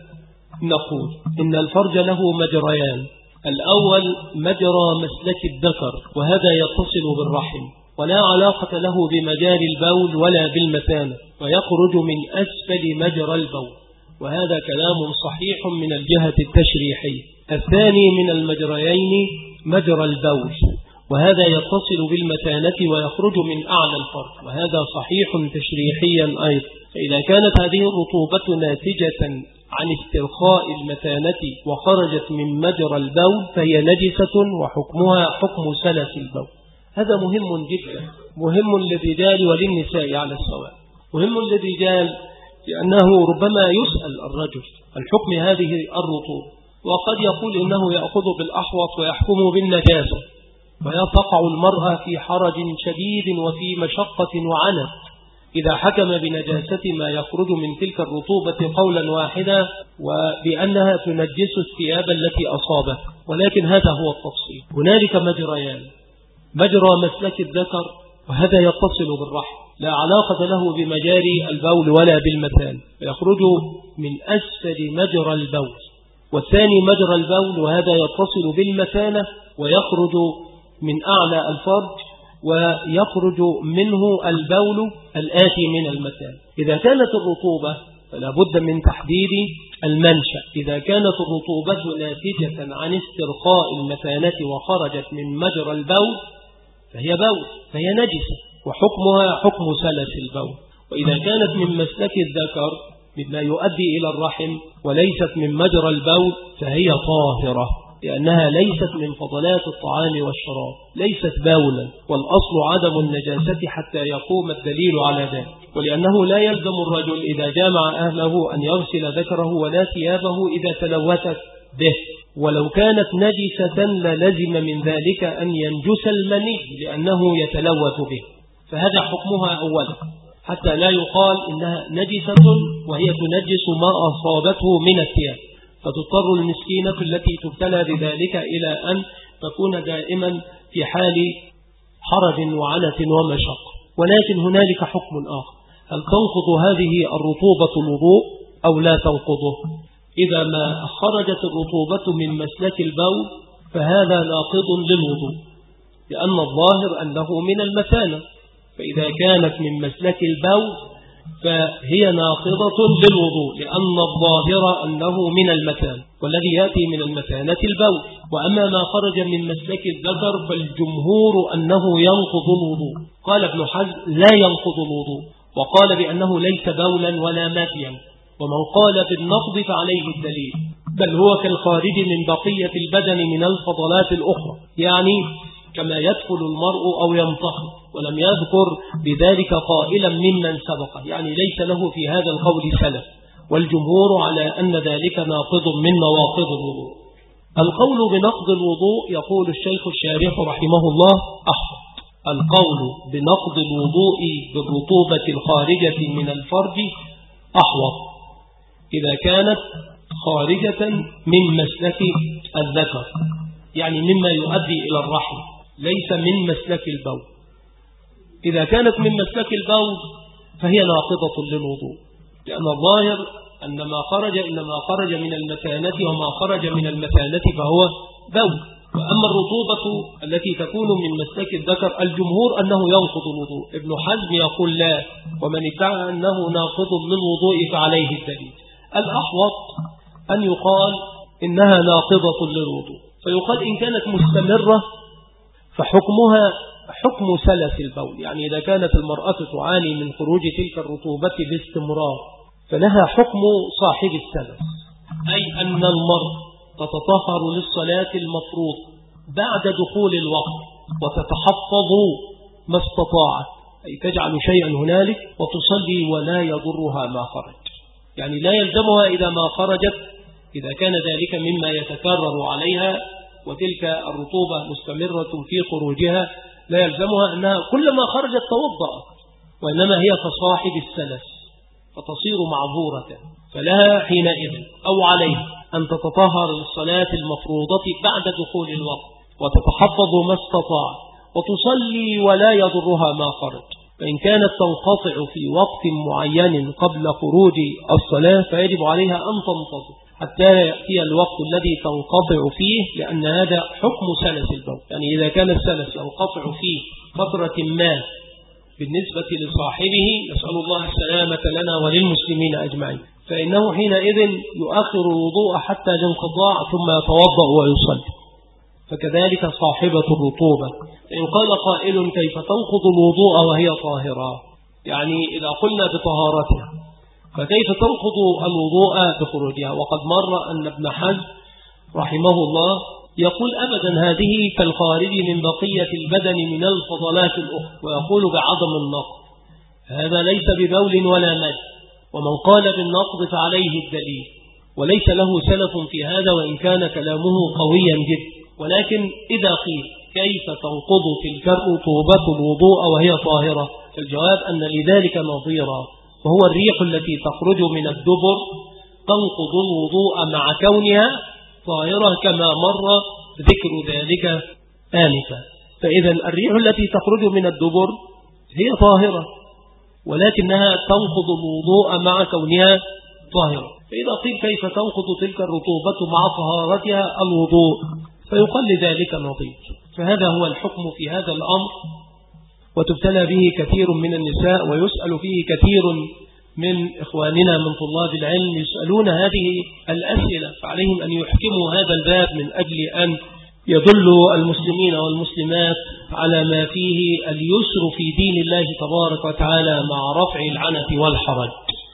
A: نقول إن الفرج له مجريان: الأول مجرى مسلك الذكر، وهذا يتصل بالرحم ولا علاقة له بمجاري البول ولا بالمثانة، ويخرج من أسفل مجرى البول، وهذا كلام صحيح من الجهة التشريحية. الثاني من المجريين مجرى البول، وهذا يتصل بالمثانة ويخرج من أعلى الفرج، وهذا صحيح تشريحيا أيضا. فإذا كانت هذه الرطوبة ناتجة عن استرخاء المثانة وخرجت من مجرى البول فهي نجسة وحكمها حكم سلس البول. هذا مهم جدا، مهم للرجال وللنساء على السواء. مهم للرجال لأنه ربما يسأل الرجل عن حكم هذه الرطوبة، وقد يقول إنه يأخذ بالأحوط ويحكم بالنجاسة، ويقع المرأة في حرج شديد وفي مشقة وعنت إذا حكم بنجاسة ما يخرج من تلك الرطوبة قولا واحدا وبأنها تنجس الثياب التي أصابت. ولكن هذا هو التفصيل. هنالك مجريان: مجرى مسلك الذكر، وهذا يتصل بالرحم لا علاقة له بمجاري البول ولا بالمثانة، يخرج من أسفل مجرى البول، والثاني مجرى البول، وهذا يتصل بالمثانة ويخرج من أعلى الفرج ويخرج منه البول الآتي من المثانة. إذا كانت الرطوبة فلا بد من تحديد المنشأ. إذا كانت الرطوبة ناتجة عن استرخاء المثانة وخرجت من مجرى البول فهي بول، فهي نجسة وحكمها حكم سلس البول. وإذا كانت من مسلك الذكر مما يؤدي إلى الرحم وليست من مجرى البول فهي طاهرة، لأنها ليست من فضلات الطعام والشراب، ليست باولا، والأصل عدم النجاسة حتى يقوم الدليل على ذلك. ولأنه لا يلزم الرجل إذا جامع أهله أن يغسل ذكره ولا ثيابه إذا تلوثت به، ولو كانت نجسة للزم من ذلك أن ينجس المني لأنه يتلوث به، فهذا حكمها أولا حتى لا يقال إنها نجسة وهي تنجس ما أصابته من الثياب، فتضطر المسكينة التي تبتلى بذلك إلى أن تكون دائما في حال حرج وعنة ومشق. ولكن هنالك حكم آخر، هل تنقض هذه الرطوبة الوضوء أو لا تنقضه؟ إذا ما خرجت الرطوبة من مسلك البول فهذا ناقض للوضوء، لأن الظاهر أنه من المثانة، فإذا كانت من مسلك البول فهي ناقضة للوضوء، لأن الظاهر أنه من المثانة، والذي يأتي من المثانة البول. وأما ما خرج من مسلك الذكر فالجمهور أنه ينقض الوضوء. قال ابن حزم لا ينقض الوضوء، وقال بأنه ليس بولا ولا مذيا، ومن قال بالنقض فعليه الدليل، بل هو كالخارج من بقية البدن من الفضلات الأخرى، يعني كما يدخل المرء أو ينطخن، ولم يذكر بذلك قائلا ممن سبقه، يعني ليس له في هذا القول سلف، والجمهور على أن ذلك ناقض من نواقض الوضوء. القول بنقض الوضوء يقول الشيخ الشارح رحمه الله أحفظ: القول بنقض الوضوء بالرطوبة الخارجة من الفرج أحوط إذا كانت خارجة من مسلك الذكر، يعني مما يؤدي إلى الرحم، ليس من مسلك البول. إذا كانت من مسلك البول فهي ناقضة للوضوء، لأن الظاهر أن ما خرج إنما خرج من المثانة، وما خرج من المثانة فهو بول. وأما الرطوبة التي تكون من مسلك الذكر الجمهور أنه ينقض الوضوء. ابن حزم يقول لا، ومن ادعى أنه ناقض للوضوء فعليه الدليل. الأحوط أن يقال إنها ناقضة للوضوء، فيقال إن كانت مستمرة فحكمها حكم سلس البول، يعني إذا كانت المرأة تعاني من خروج تلك الرطوبة باستمرار فلها حكم صاحب السلس، أي أن المرء تتطهر للصلاة المفروض بعد دخول الوقت وتتحفظ ما استطاعت، أي تجعل شيئا هنالك وتصلي ولا يضرها ما خرج، يعني لا يلزمها إذا ما خرجت، إذا كان ذلك مما يتكرر عليها وتلك الرطوبة مستمرة في خروجها، لا يلزمها أنها كلما خرجت توضأت، وإنما هي كصاحب السلس فتصير معذورة، فلها حينئذ أو عليه أن تتطهر للصلاة المفروضة بعد دخول الوقت وتتحفظ ما استطاع وتصلي ولا يضرها ما خرج. فإن كانت تنقطع في وقت معين قبل خروج الصلاة فيجب عليها أن تنتظر حتى يأتي الوقت الذي تنقطع فيه، لأن هذا حكم سلس البول، يعني إذا كان السلس ينقطع فيه فترة ما بالنسبة لصاحبه، نسأل الله السلامة لنا وللمسلمين أجمعين، فإنه حينئذ يؤخر الوضوء حتى الانقطاع ثم يتوضأ ويصلي. فكذلك صاحبة الرطوبة، إن قال قائل كيف تنقض الوضوء وهي طاهرة؟ يعني إذا قلنا بطهارتها فكيف تنقض الوضوء بخروجها؟ وقد مر أن ابن حزم رحمه الله يقول أبدا هذه كالخارج من بقية البدن من الفضلات الأخرى، ويقول بعدم النقض، هذا ليس ببول ولا مد. ومن قال بالنقض فعليه الدليل، وليس له سلف في هذا وإن كان كلامه قويا جدا. ولكن إذا قيل كيف تنقض تلك الرطوبة الوضوء وهي طاهرة، فالجواب أن لذلك نظيرا، وهو الريح التي تخرج من الدبر تنقض الوضوء مع كونها طاهرة كما مر ذكر ذلك آنفا. فإذا الريح التي تخرج من الدبر هي طاهرة ولكنها تنقض الوضوء مع كونها طاهرة. فإذا قيل كيف تنقض تلك الرطوبة مع طهارتها؟ الوضوء، فيقال لذلك نظير. فهذا هو الحكم في هذا الأمر، وتبتلى به كثير من النساء، ويسأل فيه كثير من إخواننا من طلاب العلم، يسألون هذه الأسئلة، فعليهم أن يحكموا هذا الباب من أجل أن يدلوا المسلمين والمسلمات على ما فيه اليسر في دين الله تبارك وتعالى مع رفع العنة والحرج.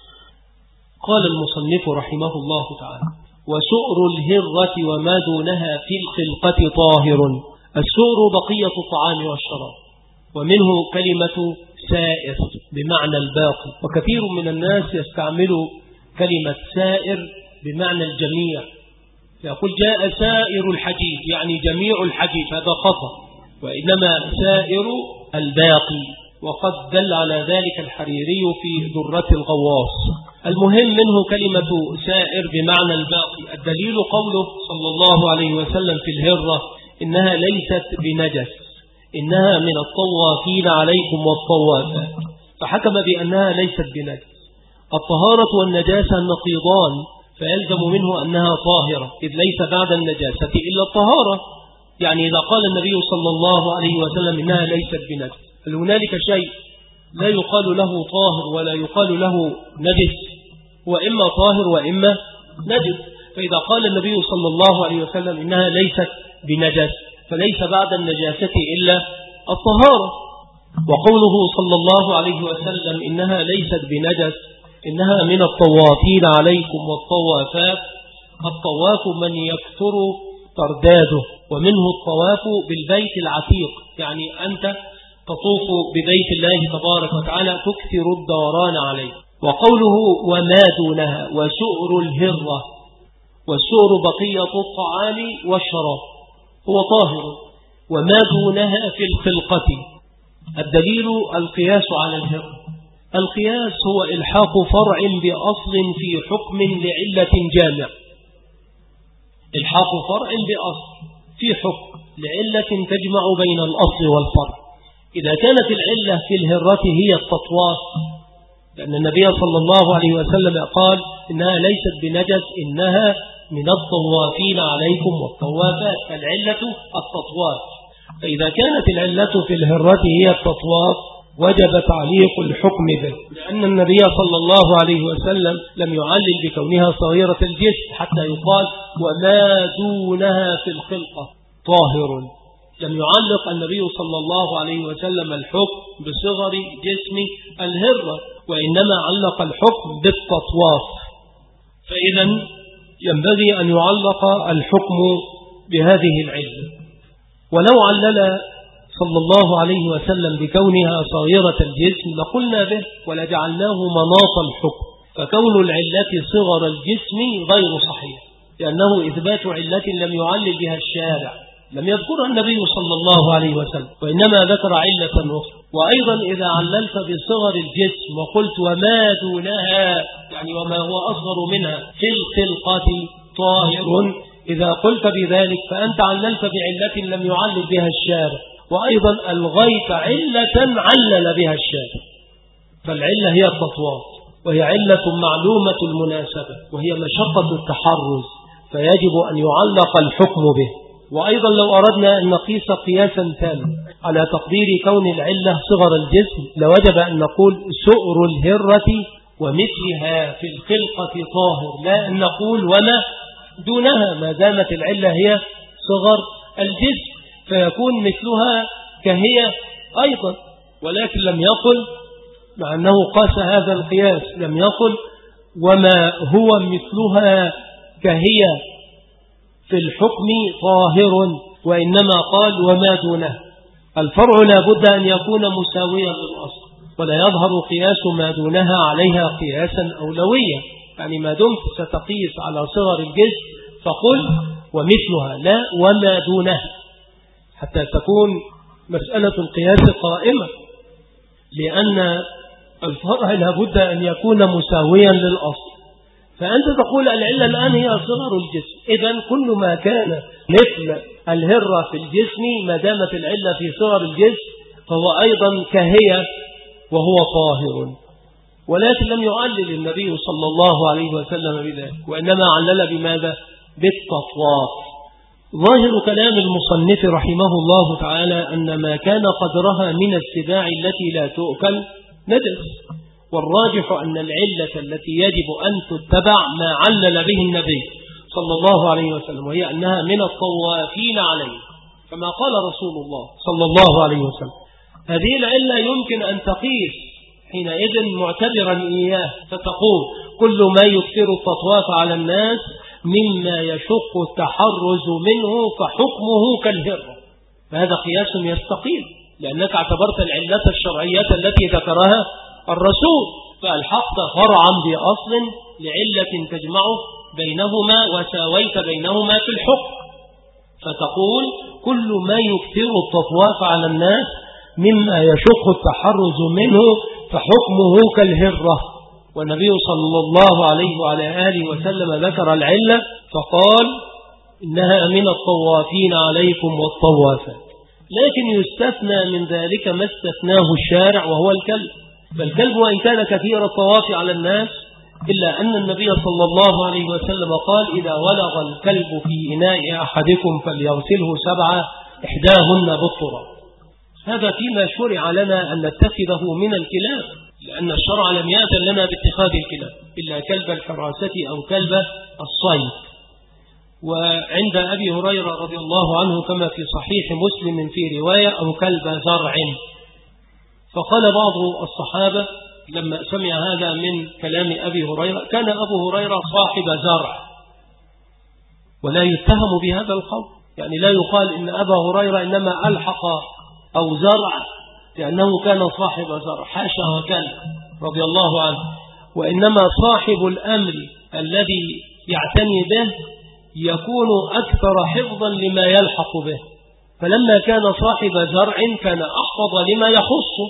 A: قال المصنف رحمه الله تعالى: وسؤر الهرة وما دونها في الخلقة طاهر. السؤر بقية الطعام والشراب، ومنه كلمة سائر بمعنى الباقي، وكثير من الناس يستعمل كلمة سائر بمعنى الجميع، يقول جاء سائر الحجيج يعني جميع الحجيج، هذا خطأ، وإنما سائر الباقي، وقد دل على ذلك الحريري في درة الغواص. المهم منه كلمة سائر بمعنى الباقي. الدليل قوله صلى الله عليه وسلم في الهرة: إنها ليست بنجس، إنها من الطوافين عليكم والطوافات، فحكم بأنها ليست بنجس. الطهارة والنجاسة نقيضان، فيلزم منه أنها طاهرة، إذ ليس بعد النجاسة إلا الطهارة. يعني إذا قال النبي صلى الله عليه وسلم إنها ليست بنجس، هل هنالك شيء لا يقال له طاهر ولا يقال له نجس؟ وإما طاهر وإما نجس. فإذا قال النبي صلى الله عليه وسلم إنها ليست بنجس، فليس بعد النجاسة إلا الطهارة. وقوله صلى الله عليه وسلم إنها ليست بنجس، إنها من الطوافين عليكم والطوافات. الطواف من يكثر ترداده، ومنه الطواف بالبيت العتيق، يعني أنت تطوف ببيت الله تبارك وتعالى تكثر الدوران عليه. وقوله وما دونها وسؤر الهرة، والسؤر بقية الطعام والشراب هو طاهر، وما دونها في الخلقة. الدليل القياس على الهرة. القياس هو إلحاق فرع بأصل في حكم لعلة جامع. إلحاق فرع بأصل في حكم لعلة تجمع بين الأصل والفرع. إذا كانت العلة في الهرة هي التطواف، لأن النبي صلى الله عليه وسلم قال إنها ليست بنجس، إنها من الطوافين عليكم والطوافات، فالعلة التطواف. فإذا كانت العلة في الهرة هي التطواف وجب تعليق الحكم به، لأن النبي صلى الله عليه وسلم لم يعلل بكونها صغيرة الجسم حتى يقال وما دونها في الخلقة طاهر. لم يعلق النبي صلى الله عليه وسلم الحكم بصغر جسم الهرة، وإنما علق الحكم بالتطواف. فإذا ينبغي أن يعلق الحكم بهذه العلة. ولو علل صلى الله عليه وسلم بكونها صغيرة الجسم لقلنا به ولجعلناه مناط الحكم، فكون العلة صغر الجسم غير صحيح، لأنه إثبات علة لم يعلل بها الشارع، لم يذكرها النبي صلى الله عليه وسلم، وإنما ذكر علة أخرى. وأيضا إذا عللت بصغر الجسم وقلت وما دونها، يعني وما هو أصغر منها في الخلقة طاهر، إذا قلت بذلك فأنت عللت بعلة لم يعلل بها الشارع، وأيضا ألغيت علة علل بها الشارع. فالعلة هي التطواف، وهي علة معلومة المناسبة، وهي مشقة التحرز، فيجب أن يعلق الحكم به. وأيضا لو أردنا أن نقيس قياسا تاما على تقدير كون العلة صغر الجسم لوجب أن نقول سؤر الهرة ومثلها في الخلقة طاهر، لا أن نقول وما دونها، ما دامت العلة هي صغر الجسم فيكون مثلها كهي أيضا. ولكن لم يقل، مع أنه قاس هذا القياس، لم يقل وما هو مثلها كهي في الحكم طاهر، وإنما قال وما دونه. الفرع لا بد أن يكون مساويا للأصل، ولا يظهر قياس ما دونها عليها قياسا أولويا، يعني ما دمت ستقيس على صغر الجسم فقل ومثلها، لا وما دونها، حتى تكون مسألة القياس قائمة، لأن الفرع لا بد أن يكون مساويا للأصل. فأنت تقول العلة الآن هي صغر الجسم، إذن كل ما كان مثل الهرة في الجسم ما دامت العلة في صغر الجسم فهو أيضا كهي وهو طاهر. ولكن لم يعلل النبي صلى الله عليه وسلم بذلك، وإنما علل بماذا؟ بالتطواف. ظاهر كلام المصنف رحمه الله تعالى أن ما كان قدرها من السباع التي لا تؤكل نجس، والراجح أن العلة التي يجب أن تتبع ما علل به النبي صلى الله عليه وسلم، وهي أنها من الطوافين عليه، كما قال رسول الله صلى الله عليه وسلم. هذه العلة يمكن أن تقيس حينئذ معتبرا إياه، فتقول كل ما يكثر التطواف على الناس مما يشق التحرز منه فحكمه كالهرة، فهذا قياس يستقيم، لأنك اعتبرت العلة الشرعية التي ذكرها الرسول، فالحقت فرعا بأصل لعلة تجمع بينهما وساويت بينهما في الحكم، فتقول كل ما يكثر التطواف على الناس مما يشق التحرز منه فحكمه كالهرة. والنبي صلى الله عليه وعلى آله وسلم ذكر العلة فقال إنها من الطوافين عليكم والطوافات، لكن يستثنى من ذلك ما استثناه الشارع وهو الكلب. فالكلب وإن كان كثير الطواف على الناس إلا أن النبي صلى الله عليه وسلم قال إذا ولغ الكلب في إناء أحدكم فليغسله سبعة إحداهن بالتراب. هذا فيما شرع لنا أن نتخذه من الكلاب، لأن الشرع لم يأذن لنا باتخاذ الكلاب إلا كلب الحراسة أو كلب الصيد. وعند أبي هريرة رضي الله عنه كما في صحيح مسلم في رواية أو كلب زرع. فقال بعض الصحابة لما سمع هذا من كلام أبي هريرة كان أبو هريرة صاحب زرع، ولا يتهم بهذا القول، يعني لا يقال إن أبا هريرة إنما ألحق أو زرع لأنه كان صاحب زرع، حاشا وكان رضي الله عنه، وإنما صاحب الأمر الذي يعتني به يكون أكثر حفظا لما يلحق به، فلما كان صاحب زرع كان أحفظ لما يخصه،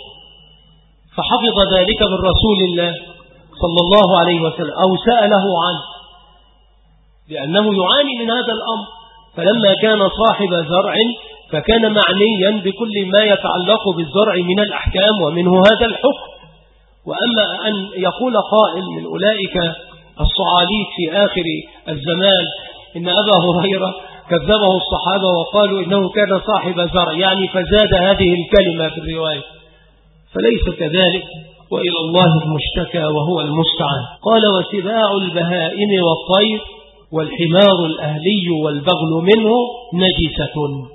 A: فحفظ ذلك من رسول الله صلى الله عليه وسلم أو سأله عنه لأنه يعاني من هذا الأمر، فلما كان صاحب زرع فكان معنيا بكل ما يتعلق بالزرع من الأحكام ومنه هذا الحكم. وأما أن يقول قائل من أولئك الصعاليك في آخر الزمان إن أبا هريرة كذبه الصحابة وقالوا إنه كان صاحب زرع يعني فزاد هذه الكلمة في الرواية، فليس كذلك، وإلى الله المشتكى وهو المستعان. قال وسباع البهائم والطير والحمار الأهلي والبغل منه نجسة.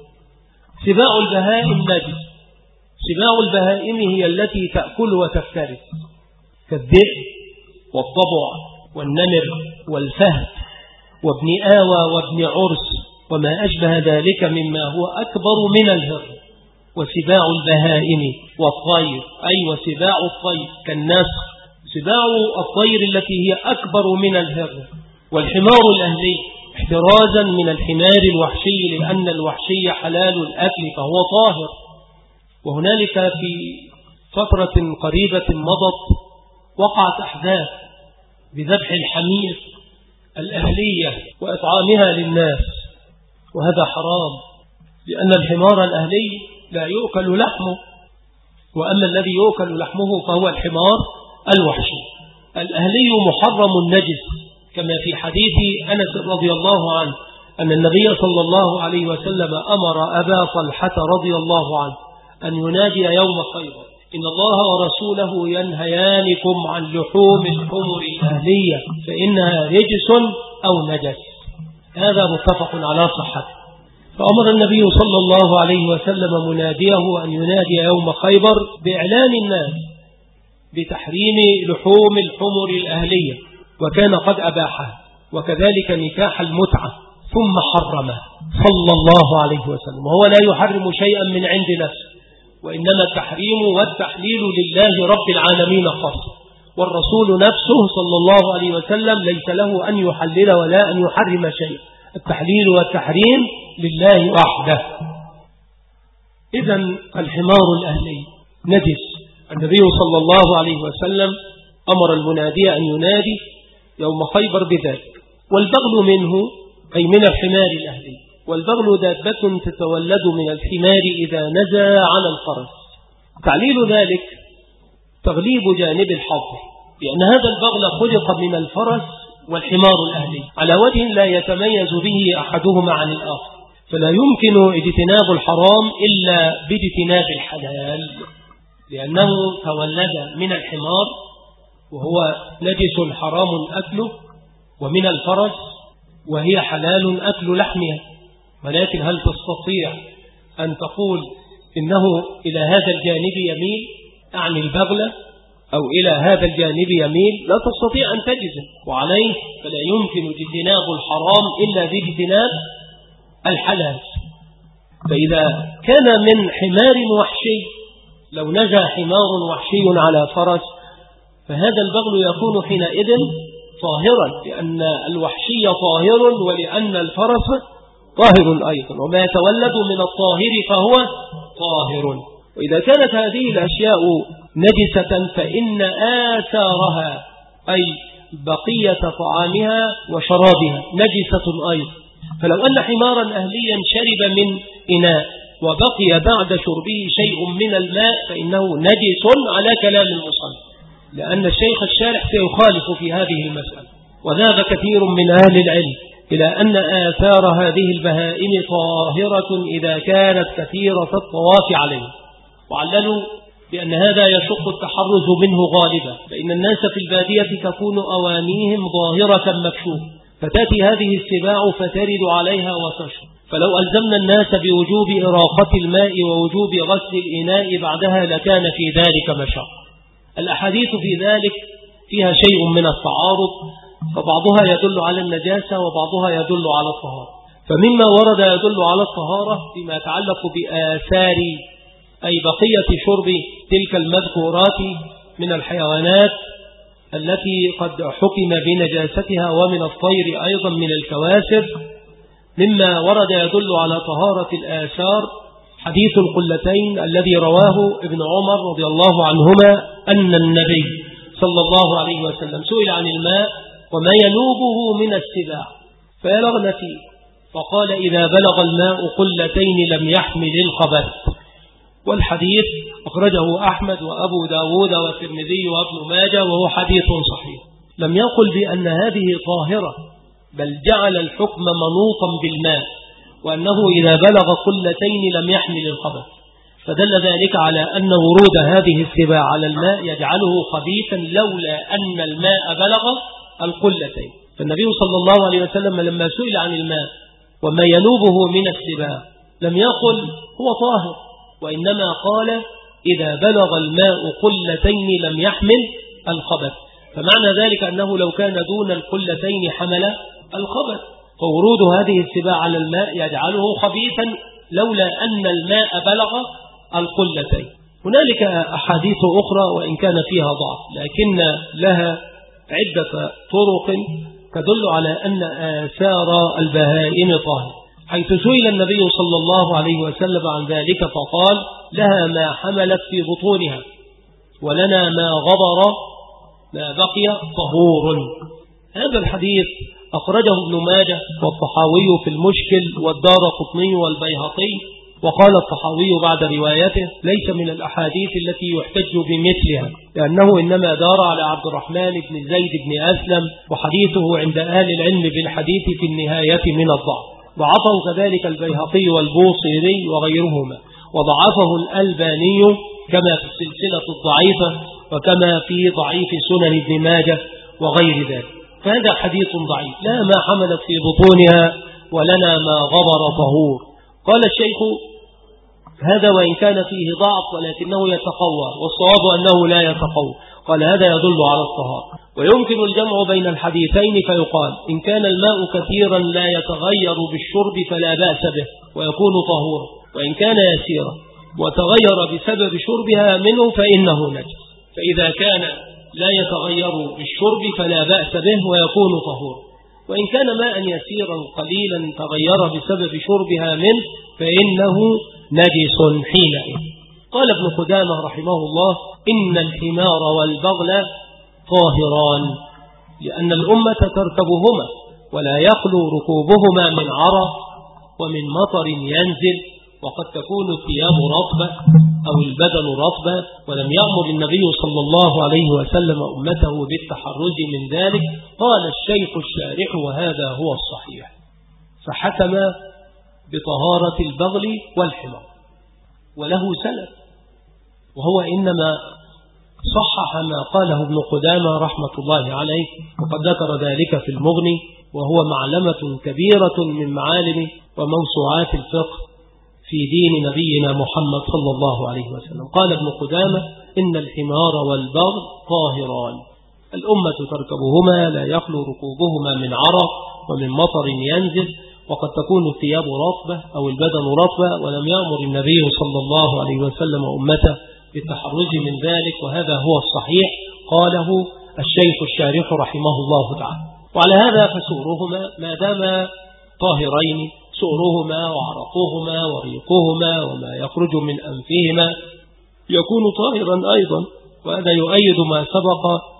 A: سباع البهائم نجس. سباع البهائم هي التي تأكل وتفترس كالذئب والضبع والنمر والفهد وابن آوى وابن عرس وما أشبه ذلك مما هو أكبر من الهر. وسباع البهائم والطير أي وسباع الطير كالنسر، سباع الطير التي هي أكبر من الهر. والحمار الأهلي احترازا من الحمار الوحشي لأن الوحشي حلال الأكل فهو طاهر. وهنالك في فترة قريبة مضت وقعت أحداث بذبح الحمير الأهلية وإطعامها للناس، وهذا حرام لأن الحمار الأهلي لا يؤكل لحمه، وأما الذي يؤكل لحمه فهو الحمار الوحشي. الأهلي محرم النجس كما في حديث أنس رضي الله عنه أن النبي صلى الله عليه وسلم أمر أبا طلحة رضي الله عنه أن ينادي يوم خيبر إن الله ورسوله ينهيانكم عن لحوم الحمر الأهلية فإنها رجس أو نجس. هذا متفق على صحته. فأمر النبي صلى الله عليه وسلم مناديه أن ينادي يوم خيبر بإعلان الناس بتحريم لحوم الحمر الأهلية، وكان قد أباحها، وكذلك نكاح المتعة ثم حرمه صلى الله عليه وسلم، وهو لا يحرم شيئا من عند نفسه، وإنما التحريم والتحليل لله رب العالمين خاصة، والرسول نفسه صلى الله عليه وسلم ليس له أن يحلل ولا أن يحرم شيء، التحليل والتحريم لله وحده. إذن الحمار الأهلي نجس. النبي صلى الله عليه وسلم أمر المنادي أن ينادي يوم خيبر بذلك. والبغل منه أي من الحمار الأهلي، والبغل دابة تتولد من الحمار إذا نزى على الفرس. تعليل ذلك تغليب جانب الحظر، لأن هذا البغل خلق من الفرس والحمار الأهلي على وجه لا يتميز به أحدهما عن الآخر، فلا يمكن اجتناب الحرام إلا باجتناب الحلال، لأنه تولد من الحمار وهو نجس حرام أكله، ومن الفرس وهي حلال أكل لحمها. ولكن هل تستطيع أن تقول إنه إلى هذا الجانب يميل، أعني البغلة، أو إلى هذا الجانب يميل؟ لا تستطيع أن تجزم، وعليه فلا يمكن اجتناب الحرام إلا باجتناب الحلال. فإذا كان من حمار وحشي، لو نجا حمار وحشي على فرس، فهذا البغل يكون حينئذ طاهرا، لأن الوحشي طاهر ولأن الفرس طاهر أيضا، وما يتولد من الطاهر فهو طاهر. وإذا كانت هذه الأشياء نجسة فإن آثارها أي بقية طعامها وشرابها نجسة أيضا. فلو أن حمارا أهليا شرب من إناء وبقي بعد شربه شيء من الماء فإنه نجس على كلام المصنف، لأن الشيخ الشارح سيخالف في هذه المسألة. وذهب كثير من أهل العلم إلى أن آثار هذه البهائم طاهرة إذا كانت كثيرة الطواف عليه، وعللوا بأن هذا يشق التحرز منه غالبا، فإن الناس في البادية تكون أوانيهم ظاهرة مكشوفة، فتأتي هذه السباع فترد عليها وتشرب. فلو ألزمنا الناس بوجوب إراقة الماء ووجوب غسل الإناء بعدها لكان في ذلك مشقة. الأحاديث في ذلك فيها شيء من التعارض، فبعضها يدل على النجاسة وبعضها يدل على الطهارة. فمما ورد يدل على الطهارة فيما يتعلق بآثار أي بقية شرب تلك المذكورات من الحيوانات التي قد حكم بنجاستها، ومن الطير أيضا من الكواسر. مما ورد يدل على طهارة الآثار حديث القلتين الذي رواه ابن عمر رضي الله عنهما أن النبي صلى الله عليه وسلم سئل عن الماء وما ينوبه من السباع فيلغن فيه، فقال إذا بلغ الماء قلتين لم يحمل الخبث. والحديث أخرجه أحمد وأبو داود والترمذي وابن ماجه وهو حديث صحيح. لم يقل بأن هذه طاهرة، بل جعل الحكم منوطا بالماء، وأنه إذا بلغ قلتين لم يحمل الخبث، فدل ذلك على أن ورود هذه السباع على الماء يجعله خبيثا لولا أن الماء بلغ القلتين. فالنبي صلى الله عليه وسلم لما سئل عن الماء وما ينوبه من السباع لم يقل هو طاهر، وإنما قال إذا بلغ الماء قلتين لم يحمل الخبث. فمعنى ذلك أنه لو كان دون القلتين حمل الخبث، فورود هذه السباع على الماء يجعله خبيثا لولا أن الماء بلغ القلتين. هنالك أحاديث أخرى وإن كان فيها ضعف، لكن لها عدة طرق تدل على أن آثار البهائم طاهر، حيث سئل النبي صلى الله عليه وسلم عن ذلك فقال لها ما حملت في بطونها ولنا ما غبر ما بقي طهور. هذا الحديث أخرجه ابن ماجه والطحاوي في المشكل والدارقطني والبيهقي، وقال الطحاوي بعد روايته ليس من الأحاديث التي يحتج بمثلها، لأنه إنما دار على عبد الرحمن بن زيد بن أسلم، وحديثه عند أهل العلم بالحديث في النهاية من الضعف. ضعفه كذلك البيهقي والبوصيري وغيرهما، وضعفه الألباني كما في السلسلة الضعيفة وكما في ضعيف سنن ابن ماجه وغير ذلك. فهذا حديث ضعيف، لا ما حملت في بطونها ولنا ما غبر طهور. قال الشيخ هذا وإن كان فيه ضعف ولكنه يتقوى، والصواب أنه لا يتقوى. قال هذا يدل على الطهارة، ويمكن الجمع بين الحديثين فيقال إن كان الماء كثيرا لا يتغير بالشرب فلا بأس به ويكون طهورا، وإن كان يسيرا وتغير بسبب شربها منه فإنه نجس. فإذا كان لا يتغير بالشرب فلا بأس به ويكون طهورا، وإن كان ماء يسيرا قليلا تغير بسبب شربها منه فإنه نجس حينئذ. قال ابن قدامة رحمه الله إن الحمار والبغل طاهران، لأن الأمة تركبهما ولا يخلو ركوبهما من عرق ومن مطر ينزل وقد تكون الثياب رطبة أو البدن رطبة، ولم يأمر النبي صلى الله عليه وسلم أمته بالتحرج من ذلك. قال الشيخ الشارح وهذا هو الصحيح، فحكم بطهارة البغل والحمار، وله سلف، وهو إنما صحح ما قاله ابن قدامة رحمة الله عليه، وقد ذكر ذلك في المغني، وهو معلمة كبيرة من معالم وموسوعات الفقه في دين نبينا محمد صلى الله عليه وسلم. قال ابن قدامة إن الحمار والبغل طاهران، الأمة تركبهما لا يخلو ركوبهما من عرق ومن مطر ينزل، وقد تكون الثياب رطبة أو البدن رطبة، ولم يأمر النبي صلى الله عليه وسلم أمته بالتحرج من ذلك، وهذا هو الصحيح قاله الشيخ الشارح رحمه الله تعالى. وعلى هذا فسورهما ما دام طاهرين، سورهما وعرقهما وريقهما وما يخرج من أنفهما يكون طاهرا أيضا، وهذا يؤيد ما سبق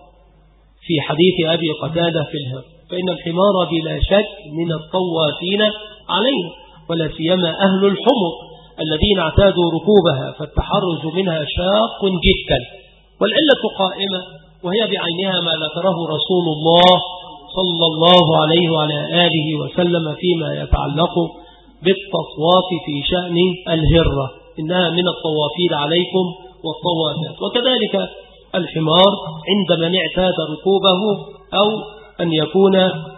A: في حديث أبي قتادة في الهر، فإن الحمار بلا شك من الطوافين عليه، ولا سيما أهل الحمر الذين اعتادوا ركوبها، فالتحرز منها شاق جدا. والعلة قائمة، وهي بعينها ما ذكره رسول الله صلى الله عليه وعلى آله وسلم فيما يتعلق بالتطواف في شأن الهرة، إنها من الطوافين عليكم والطوافات. وكذلك الحمار عند من اعتاد ركوبه أو أن يكون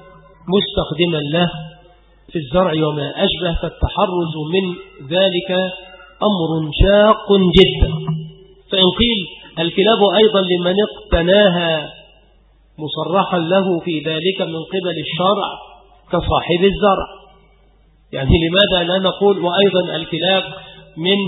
A: مستخدما له في الزرع وما أشبه، فالتحرز من ذلك أمر شاق جدا. فإن قيل الكلاب أيضا لمن اقتناها مصرحا له في ذلك من قبل الشرع كصاحب الزرع، يعني لماذا لا نقول وأيضا الكلاب من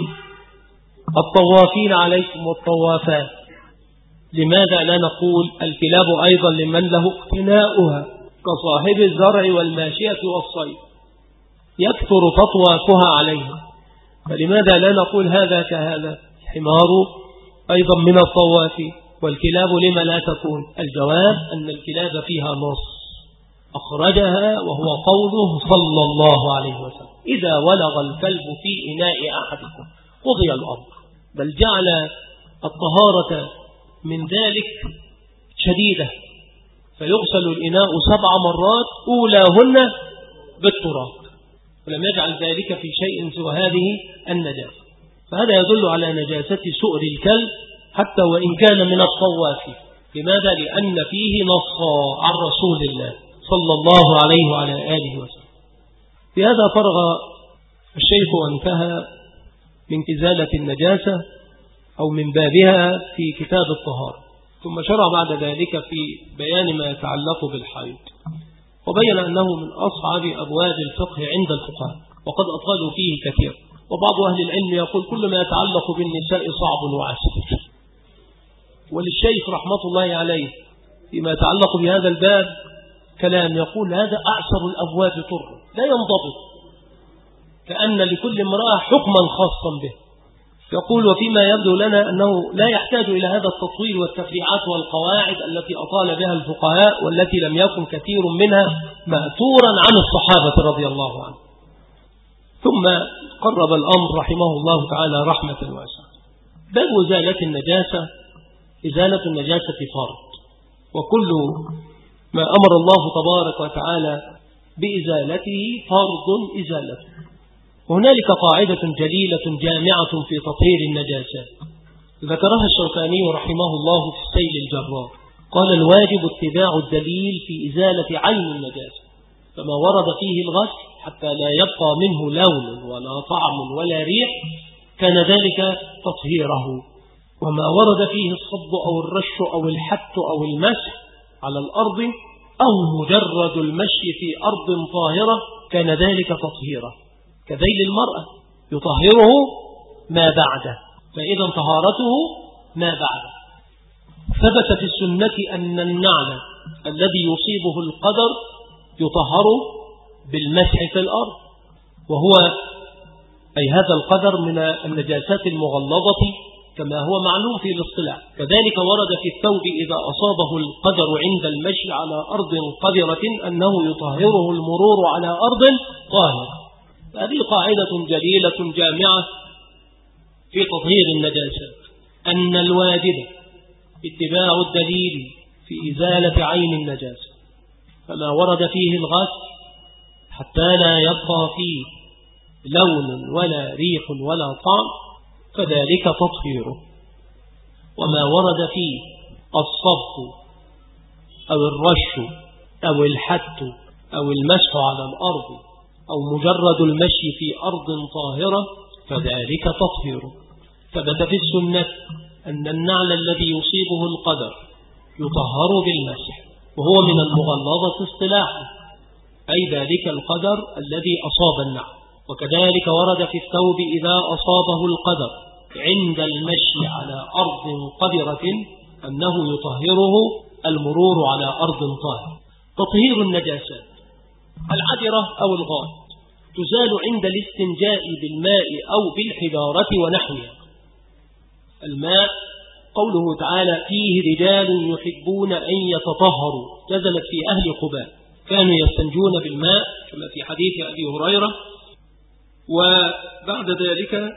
A: الطوافين عليكم والطوافات؟ لماذا لا نقول الكلاب أيضا لمن له اقتناؤها كصاحب الزرع والماشية والصيد يكثر تطوافها عليها؟ فلماذا لا نقول هذا كهذا؟ الحمار أيضا من الطوافين، والكلاب لما لا تكون؟ الجواب أن الكلاب فيها نص أخرجها، وهو قوله صلى الله عليه وسلم إذا ولغ الكلب في إناء أحدكم قضي الأمر، بل جعل الطهارة من ذلك شديدة، فيغسل الإناء سبع مرات أولاهن بالتراب، ولم يجعل ذلك في شيء سوى هذه النجاسة. فهذا يدل على نجاسة سؤر الكلب حتى وإن كان من الطواف. لماذا؟ لأن فيه نص عن رسول الله صلى الله عليه وعلى آله وسلم. في هذا فرغ الشيخ وانتهى من إزالة النجاسة أو من بابها في كتاب الطهارة، ثم شرع بعد ذلك في بيان ما يتعلق بالحيض، وبين أنه من أصعب أبواب الفقه عند الفقهاء، وقد أطالوا فيه كثير. وبعض أهل العلم يقول كل ما يتعلق بالنساء صعب وعسير، وللشيخ رحمة الله عليه فيما يتعلق بهذا الباب كلام يقول هذا أعسر الأبواب طر لا ينضبط، كأن لكل امرأة حكما خاصا به. يقول وفيما يبدو لنا أنه لا يحتاج إلى هذا التطويل والتفريعات والقواعد التي أطال بها الفقهاء، والتي لم يكن كثير منها مأثورا عن الصحابة رضي الله عنهم. ثم قرب الأمر رحمه الله تعالى رحمة واسعة. باب إزالة النجاسة، إزالة النجاسة فرض، وكل ما أمر الله تبارك وتعالى بإزالته فرض إزالته. وهنالك قاعدة جليلة جامعة في تطهير النجاسات ذكرها الشوكاني رحمه الله في السيل الجرار، قال الواجب اتباع الدليل في إزالة عين النجاسة، فما ورد فيه الغسل حتى لا يبقى منه لون ولا طعم ولا ريح كان ذلك تطهيره، وما ورد فيه الصب أو الرش أو الحت أو المسح على الأرض أو مجرد المشي في أرض طاهرة كان ذلك تطهيره، كذيل المرأة يطهره ما بعده، فإذا طهارته ما بعده. ثبت في السنة أن النعل الذي يصيبه القدر يطهر بالمسح في الأرض، وهو أي هذا القدر من النجاسات المغلظة كما هو معلوم في الاصطلاح. كذلك ورد في الثوب إذا أصابه القدر عند المشي على أرض قذرة أنه يطهره المرور على أرض طاهرة. هذه قاعدة جليلة جامعة في تطهير النجاسات، أن الواجب اتباع الدليل في إزالة عين النجاسة، فما ورد فيه الغسل حتى لا يبقى فيه لون ولا ريح ولا طعم فذلك تطهيره، وما ورد فيه الصب أو الرش أو الحت أو المسح على الأرض أو مجرد المشي في أرض طاهرة فذلك تطهيره. ثبت في السنة أن النعل الذي يصيبه القدر يطهر بالمسح، وهو من المغلظة اصطلاحا، أي ذلك القدر الذي أصاب النعل. وكذلك ورد في الثوب إذا أصابه القدر عند المشي على أرض قدرة أنه يطهره المرور على أرض طاهرة. تطهير النجاسات، العذرة أو الغائط تزال عند الاستنجاء بالماء أو بالحجارة ونحوها. الماء قوله تعالى فيه رجال يحبون أن يتطهروا، نزلت في أهل قباء كانوا يستنجون بالماء كما في حديث أبي هريرة. وبعد ذلك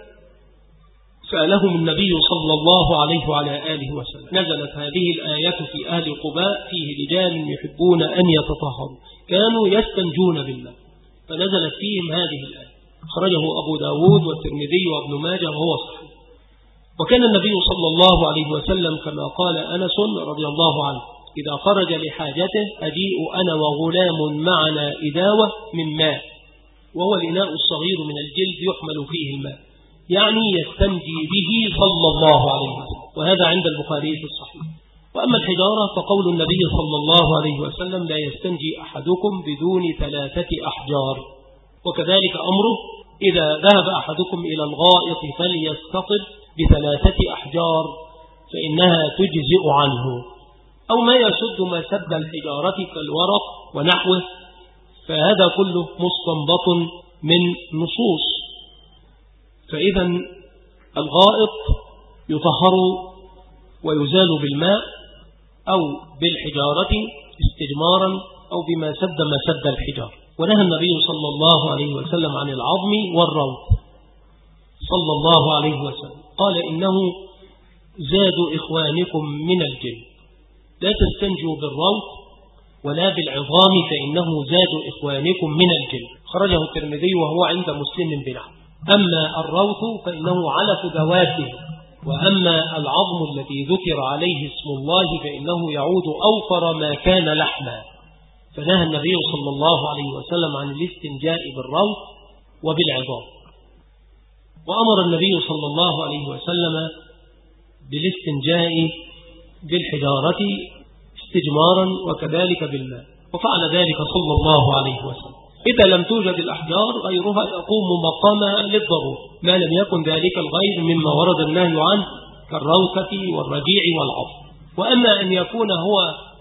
A: سألهم النبي صلى الله عليه وعلى آله وسلم، نزلت هذه الآية في أهل قباء فيه رجال يحبون أن يتطهروا كانوا يستنجون بالماء، فنزلت فيهم هذه الآية. خرجه أبو داود والترمذي وابن ماجه وهو صحيح. وكان النبي صلى الله عليه وسلم كما قال أنس رضي الله عنه إذا خرج لحاجته أجيء أنا وغلام معنا إداوة من ماء، وهو الإناء الصغير من الجلد يحمل فيه الماء، يعني يستنجي به صلى الله عليه وسلم، وهذا عند البخاري في الصحيح. وأما الحجارة فقول النبي صلى الله عليه وسلم لا يستنجي أحدكم بدون ثلاثة أحجار. وكذلك أمره إذا ذهب أحدكم إلى الغائط فليستطب بثلاثة أحجار فإنها تجزئ عنه، أو ما يسد ما سد الحجارة كالورق ونحوه، فهذا كله مستنبط من نصوص. فإذا الغائط يطهر ويزال بالماء أو بالحجارة استجمارا أو بما سد ما سد الحجار. ونهى النبي صلى الله عليه وسلم عن العظم والروث صلى الله عليه وسلم، قال إنه زاد إخوانكم من الجن، لا تستنجوا بالروث ولا بالعظام فإنه زاد إخوانكم من الجن. خرجه الترمذي وهو عند مسلم بنعم. أما الروث فإنه علف ذواته، وأما العظم الذي ذكر عليه اسم الله فإنه يعود أوفر ما كان لحما. فنهى النبي صلى الله عليه وسلم عن الاستنجاء بالروث وبالعظام. وأمر النبي صلى الله عليه وسلم بالاستنجاء بالحجارة استجمارا وكذلك بالماء، وفعل ذلك صلى الله عليه وسلم. إذا لم توجد الأحجار غيرها يقوم مقامها للضرورة، ما لم يكن ذلك الغير مما ورد النهي عنه كالروثة والرجيع والعظم. وأما أن يكون هو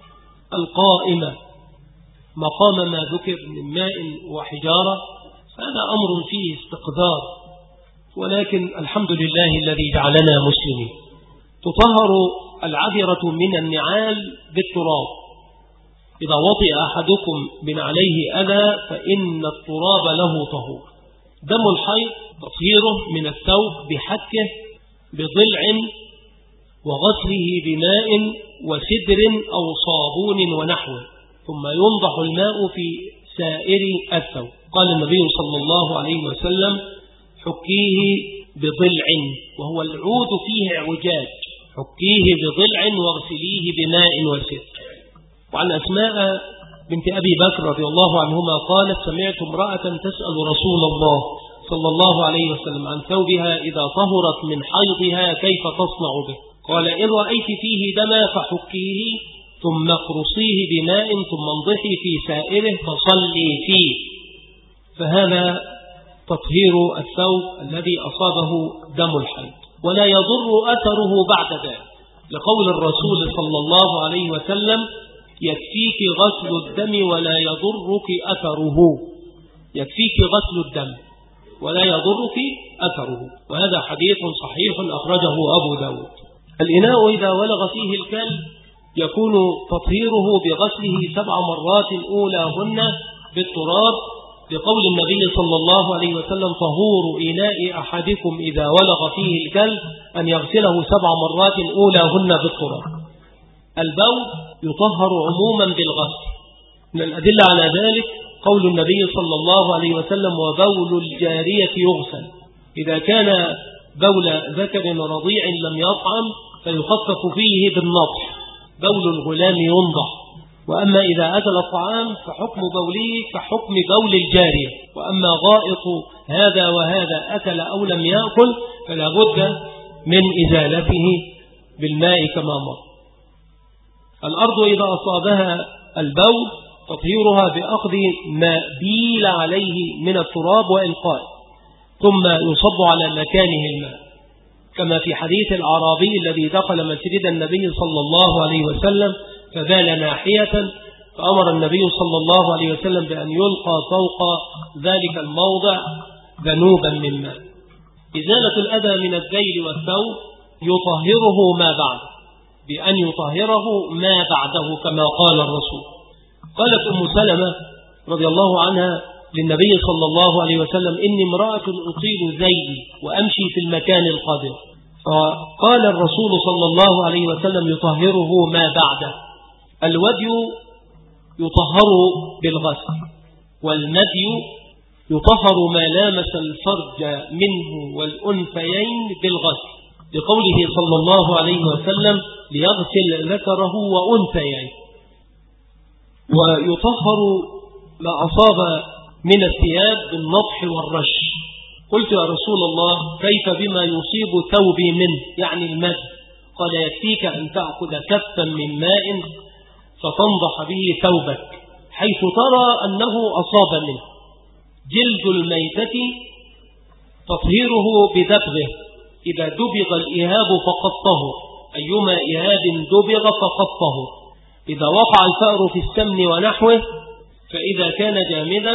A: القائم مقام ما ذكر من ماء وحجارة فهذا أمر فيه استقدار، ولكن الحمد لله الذي جعلنا مسلمين. تطهر العذرة من النعال بالتراب، إذا وطئ أحدكم من عليه أذى فإن التراب له طهور. دم الحيض تطهيره من الثوب بحكه بضلع وغسله بماء وسدر أو صابون ونحوه، ثم ينضح الماء في سائر الثوب. قال النبي صلى الله عليه وسلم حكيه بضلع، وهو العود فيه اعوجاج، حكيه بضلع واغسليه بماء وسدر. وعن أسماء بنت أبي بكر رضي الله عنهما قالت سمعت امرأة تسأل رسول الله صلى الله عليه وسلم عن ثوبها إذا طهرت من حيضها كيف تصنع به؟ قال إن رأيت فيه دما فحكيه ثم اقرصيه بماء ثم انضحي في سائره فصلي فيه. فهذا تطهير الثوب الذي أصابه دم الحيض، ولا يضر أثره بعد ذلك، لقول الرسول صلى الله عليه وسلم يكفيك غسل الدم ولا يضرك أثره، يكفيك غسل الدم ولا يضرك أثره، وهذا حديث صحيح أخرجه أبو داود. الإناء إذا ولغ فيه الكلب يكون تطهيره بغسله سبع مرات، أولاهن بالتراب لقول النبي صلى الله عليه وسلم طهور إناء أحدكم إذا ولغ فيه الكلب أن يغسله سبع مرات أولاهن بالتراب. البول يطهر عموما بالغسل. من الأدلة على ذلك قول النبي صلى الله عليه وسلم وبول الجارية يغسل. إذا كان بول ذكر رضيع لم يطعم فيخفف فيه بالنضح، بول الغلام ينضح. وأما إذا أكل الطعام فحكم بوله كحكم بول الجارية. وأما غائط هذا وهذا أكل أو لم يأكل فلا بد من إزالته بالماء كما مر. الأرض إذا أصابها البول تطهيرها بأخذ ما بيل عليه من التراب وإلقاء، ثم يصب على مكانه الماء، كما في حديث الأعرابي الذي دخل مسجد النبي صلى الله عليه وسلم فبال ناحية، فأمر النبي صلى الله عليه وسلم بأن يلقى فوق ذلك الموضع ذنوبا من ماء. إزالة الأذى من الذيل والثوب يطهره ما بعد، بأن يطهره ما بعده كما قال الرسول. قالت أم سلمة رضي الله عنها للنبي صلى الله عليه وسلم إني امرأة أطيل ذيلي وأمشي في المكان القادر، فقال الرسول صلى الله عليه وسلم يطهره ما بعده. الودي يطهر بالغسل، والمدي يطهر ما لامس الفرج منه والأنثيين بالغسل، لقوله صلى الله عليه وسلم ليغسل ذكره وأنثيين. ويطهر ما أصاب من الثياب بالنضح والرش. قلت يا رسول الله كيف بما يصيب ثوبي منه يعني المد؟ قال يكفيك أن تأخذ كفا من ماء فتنضح به ثوبك حيث ترى أنه أصاب منه. جلد الميتة تطهيره بدبغه، إذا دبغ الإهاب فقد طهر، أيما إهاب دبغ فقد طهر. إذا وقع الفأر في السمن ونحوه فإذا كان جامدا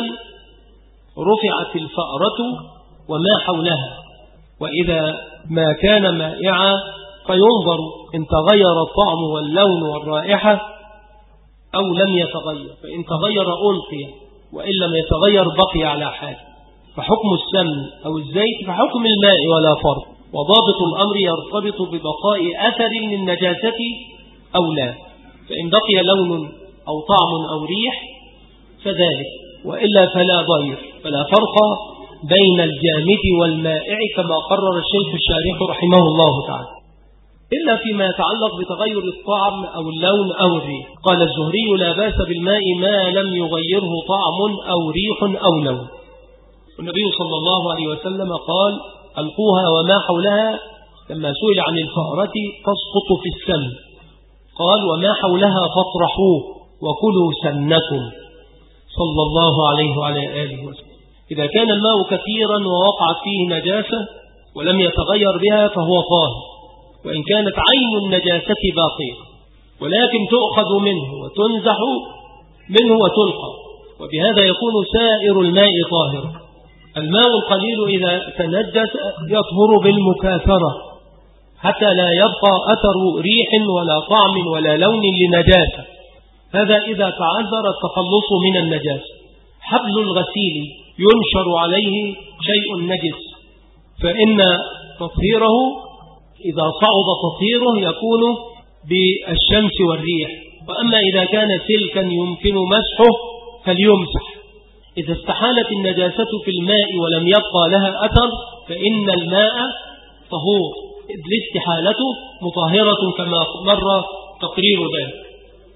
A: رفعت الفأرة وما حولها، وإذا ما كان مائعا فينظر إن تغير الطعم واللون والرائحة أو لم يتغير، فإن تغير ألقي وإن لم يتغير بقي على حال. فحكم السمن أو الزيت فحكم الماء ولا فرق. وضابط الأمر يرتبط ببقاء أثر للنجاسة أو لا، فإن بقي لون أو طعم أو ريح فذلك، وإلا فلا ضير، فلا فرق بين الجامد والمائع كما قرر الشيخ الشارح رحمه الله تعالى، إلا فيما يتعلق بتغير الطعم أو اللون أو الريح. قال الزهري لا بأس بالماء ما لم يغيره طعم أو ريح أو لون. والنبي صلى الله عليه وسلم قال ألقوها وما حولها لما سئل عن الفأرة تسقط في السمن، قال وما حولها فاطرحوه وكلوا سمنكم صلى الله عليه وعلى آله وسلم. إذا كان الماء كثيرا ووقعت فيه نجاسة ولم يتغير بها فهو طاهر، وإن كانت عين النجاسة باقية، ولكن تؤخذ منه وتنزح منه وتلقى، وبهذا يكون سائر الماء طاهر. الماء القليل إذا تنجس يطهر بالمكاثرة حتى لا يبقى أثر ريح ولا طعم ولا لون لنجاسة، هذا إذا تعذر التخلص من النجاسة. حبل الغسيل ينشر عليه شيء نجس، فإن تطهيره إذا صعد تطهيره يكون بالشمس والريح. وأما إذا كان سلكا يمكن مسحه فليمسح. إذا استحالت النجاسة في الماء ولم يبقى لها أثر فإن الماء طهور، إذ الاستحالة مطهرة كما مر تقرير ذلك.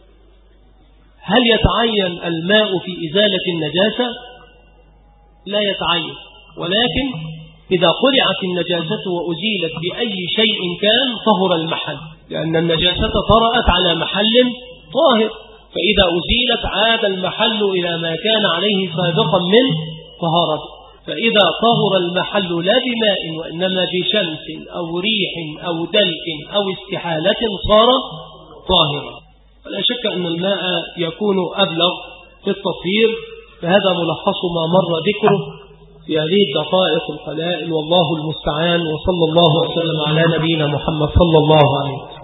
A: هل يتعين الماء في إزالة النجاسة؟ لا يتعين، ولكن إذا قلعت النجاسة وأزيلت بأي شيء كان طهر المحل، لأن النجاسة طرأت على محل طاهر، فإذا أزيلت عاد المحل إلى ما كان عليه سابقا من طهارة. فإذا طهر المحل لا بماء وإنما بشمس أو ريح أو دلك أو استحالة صار طاهرا. فلا شك أن الماء يكون أبلغ في التطهير، فهذا ملخص ما مر ذكره في هذه الدقائق القلائل، والله المستعان. وصلى الله وسلم على نبينا محمد صلى الله عليه وسلم.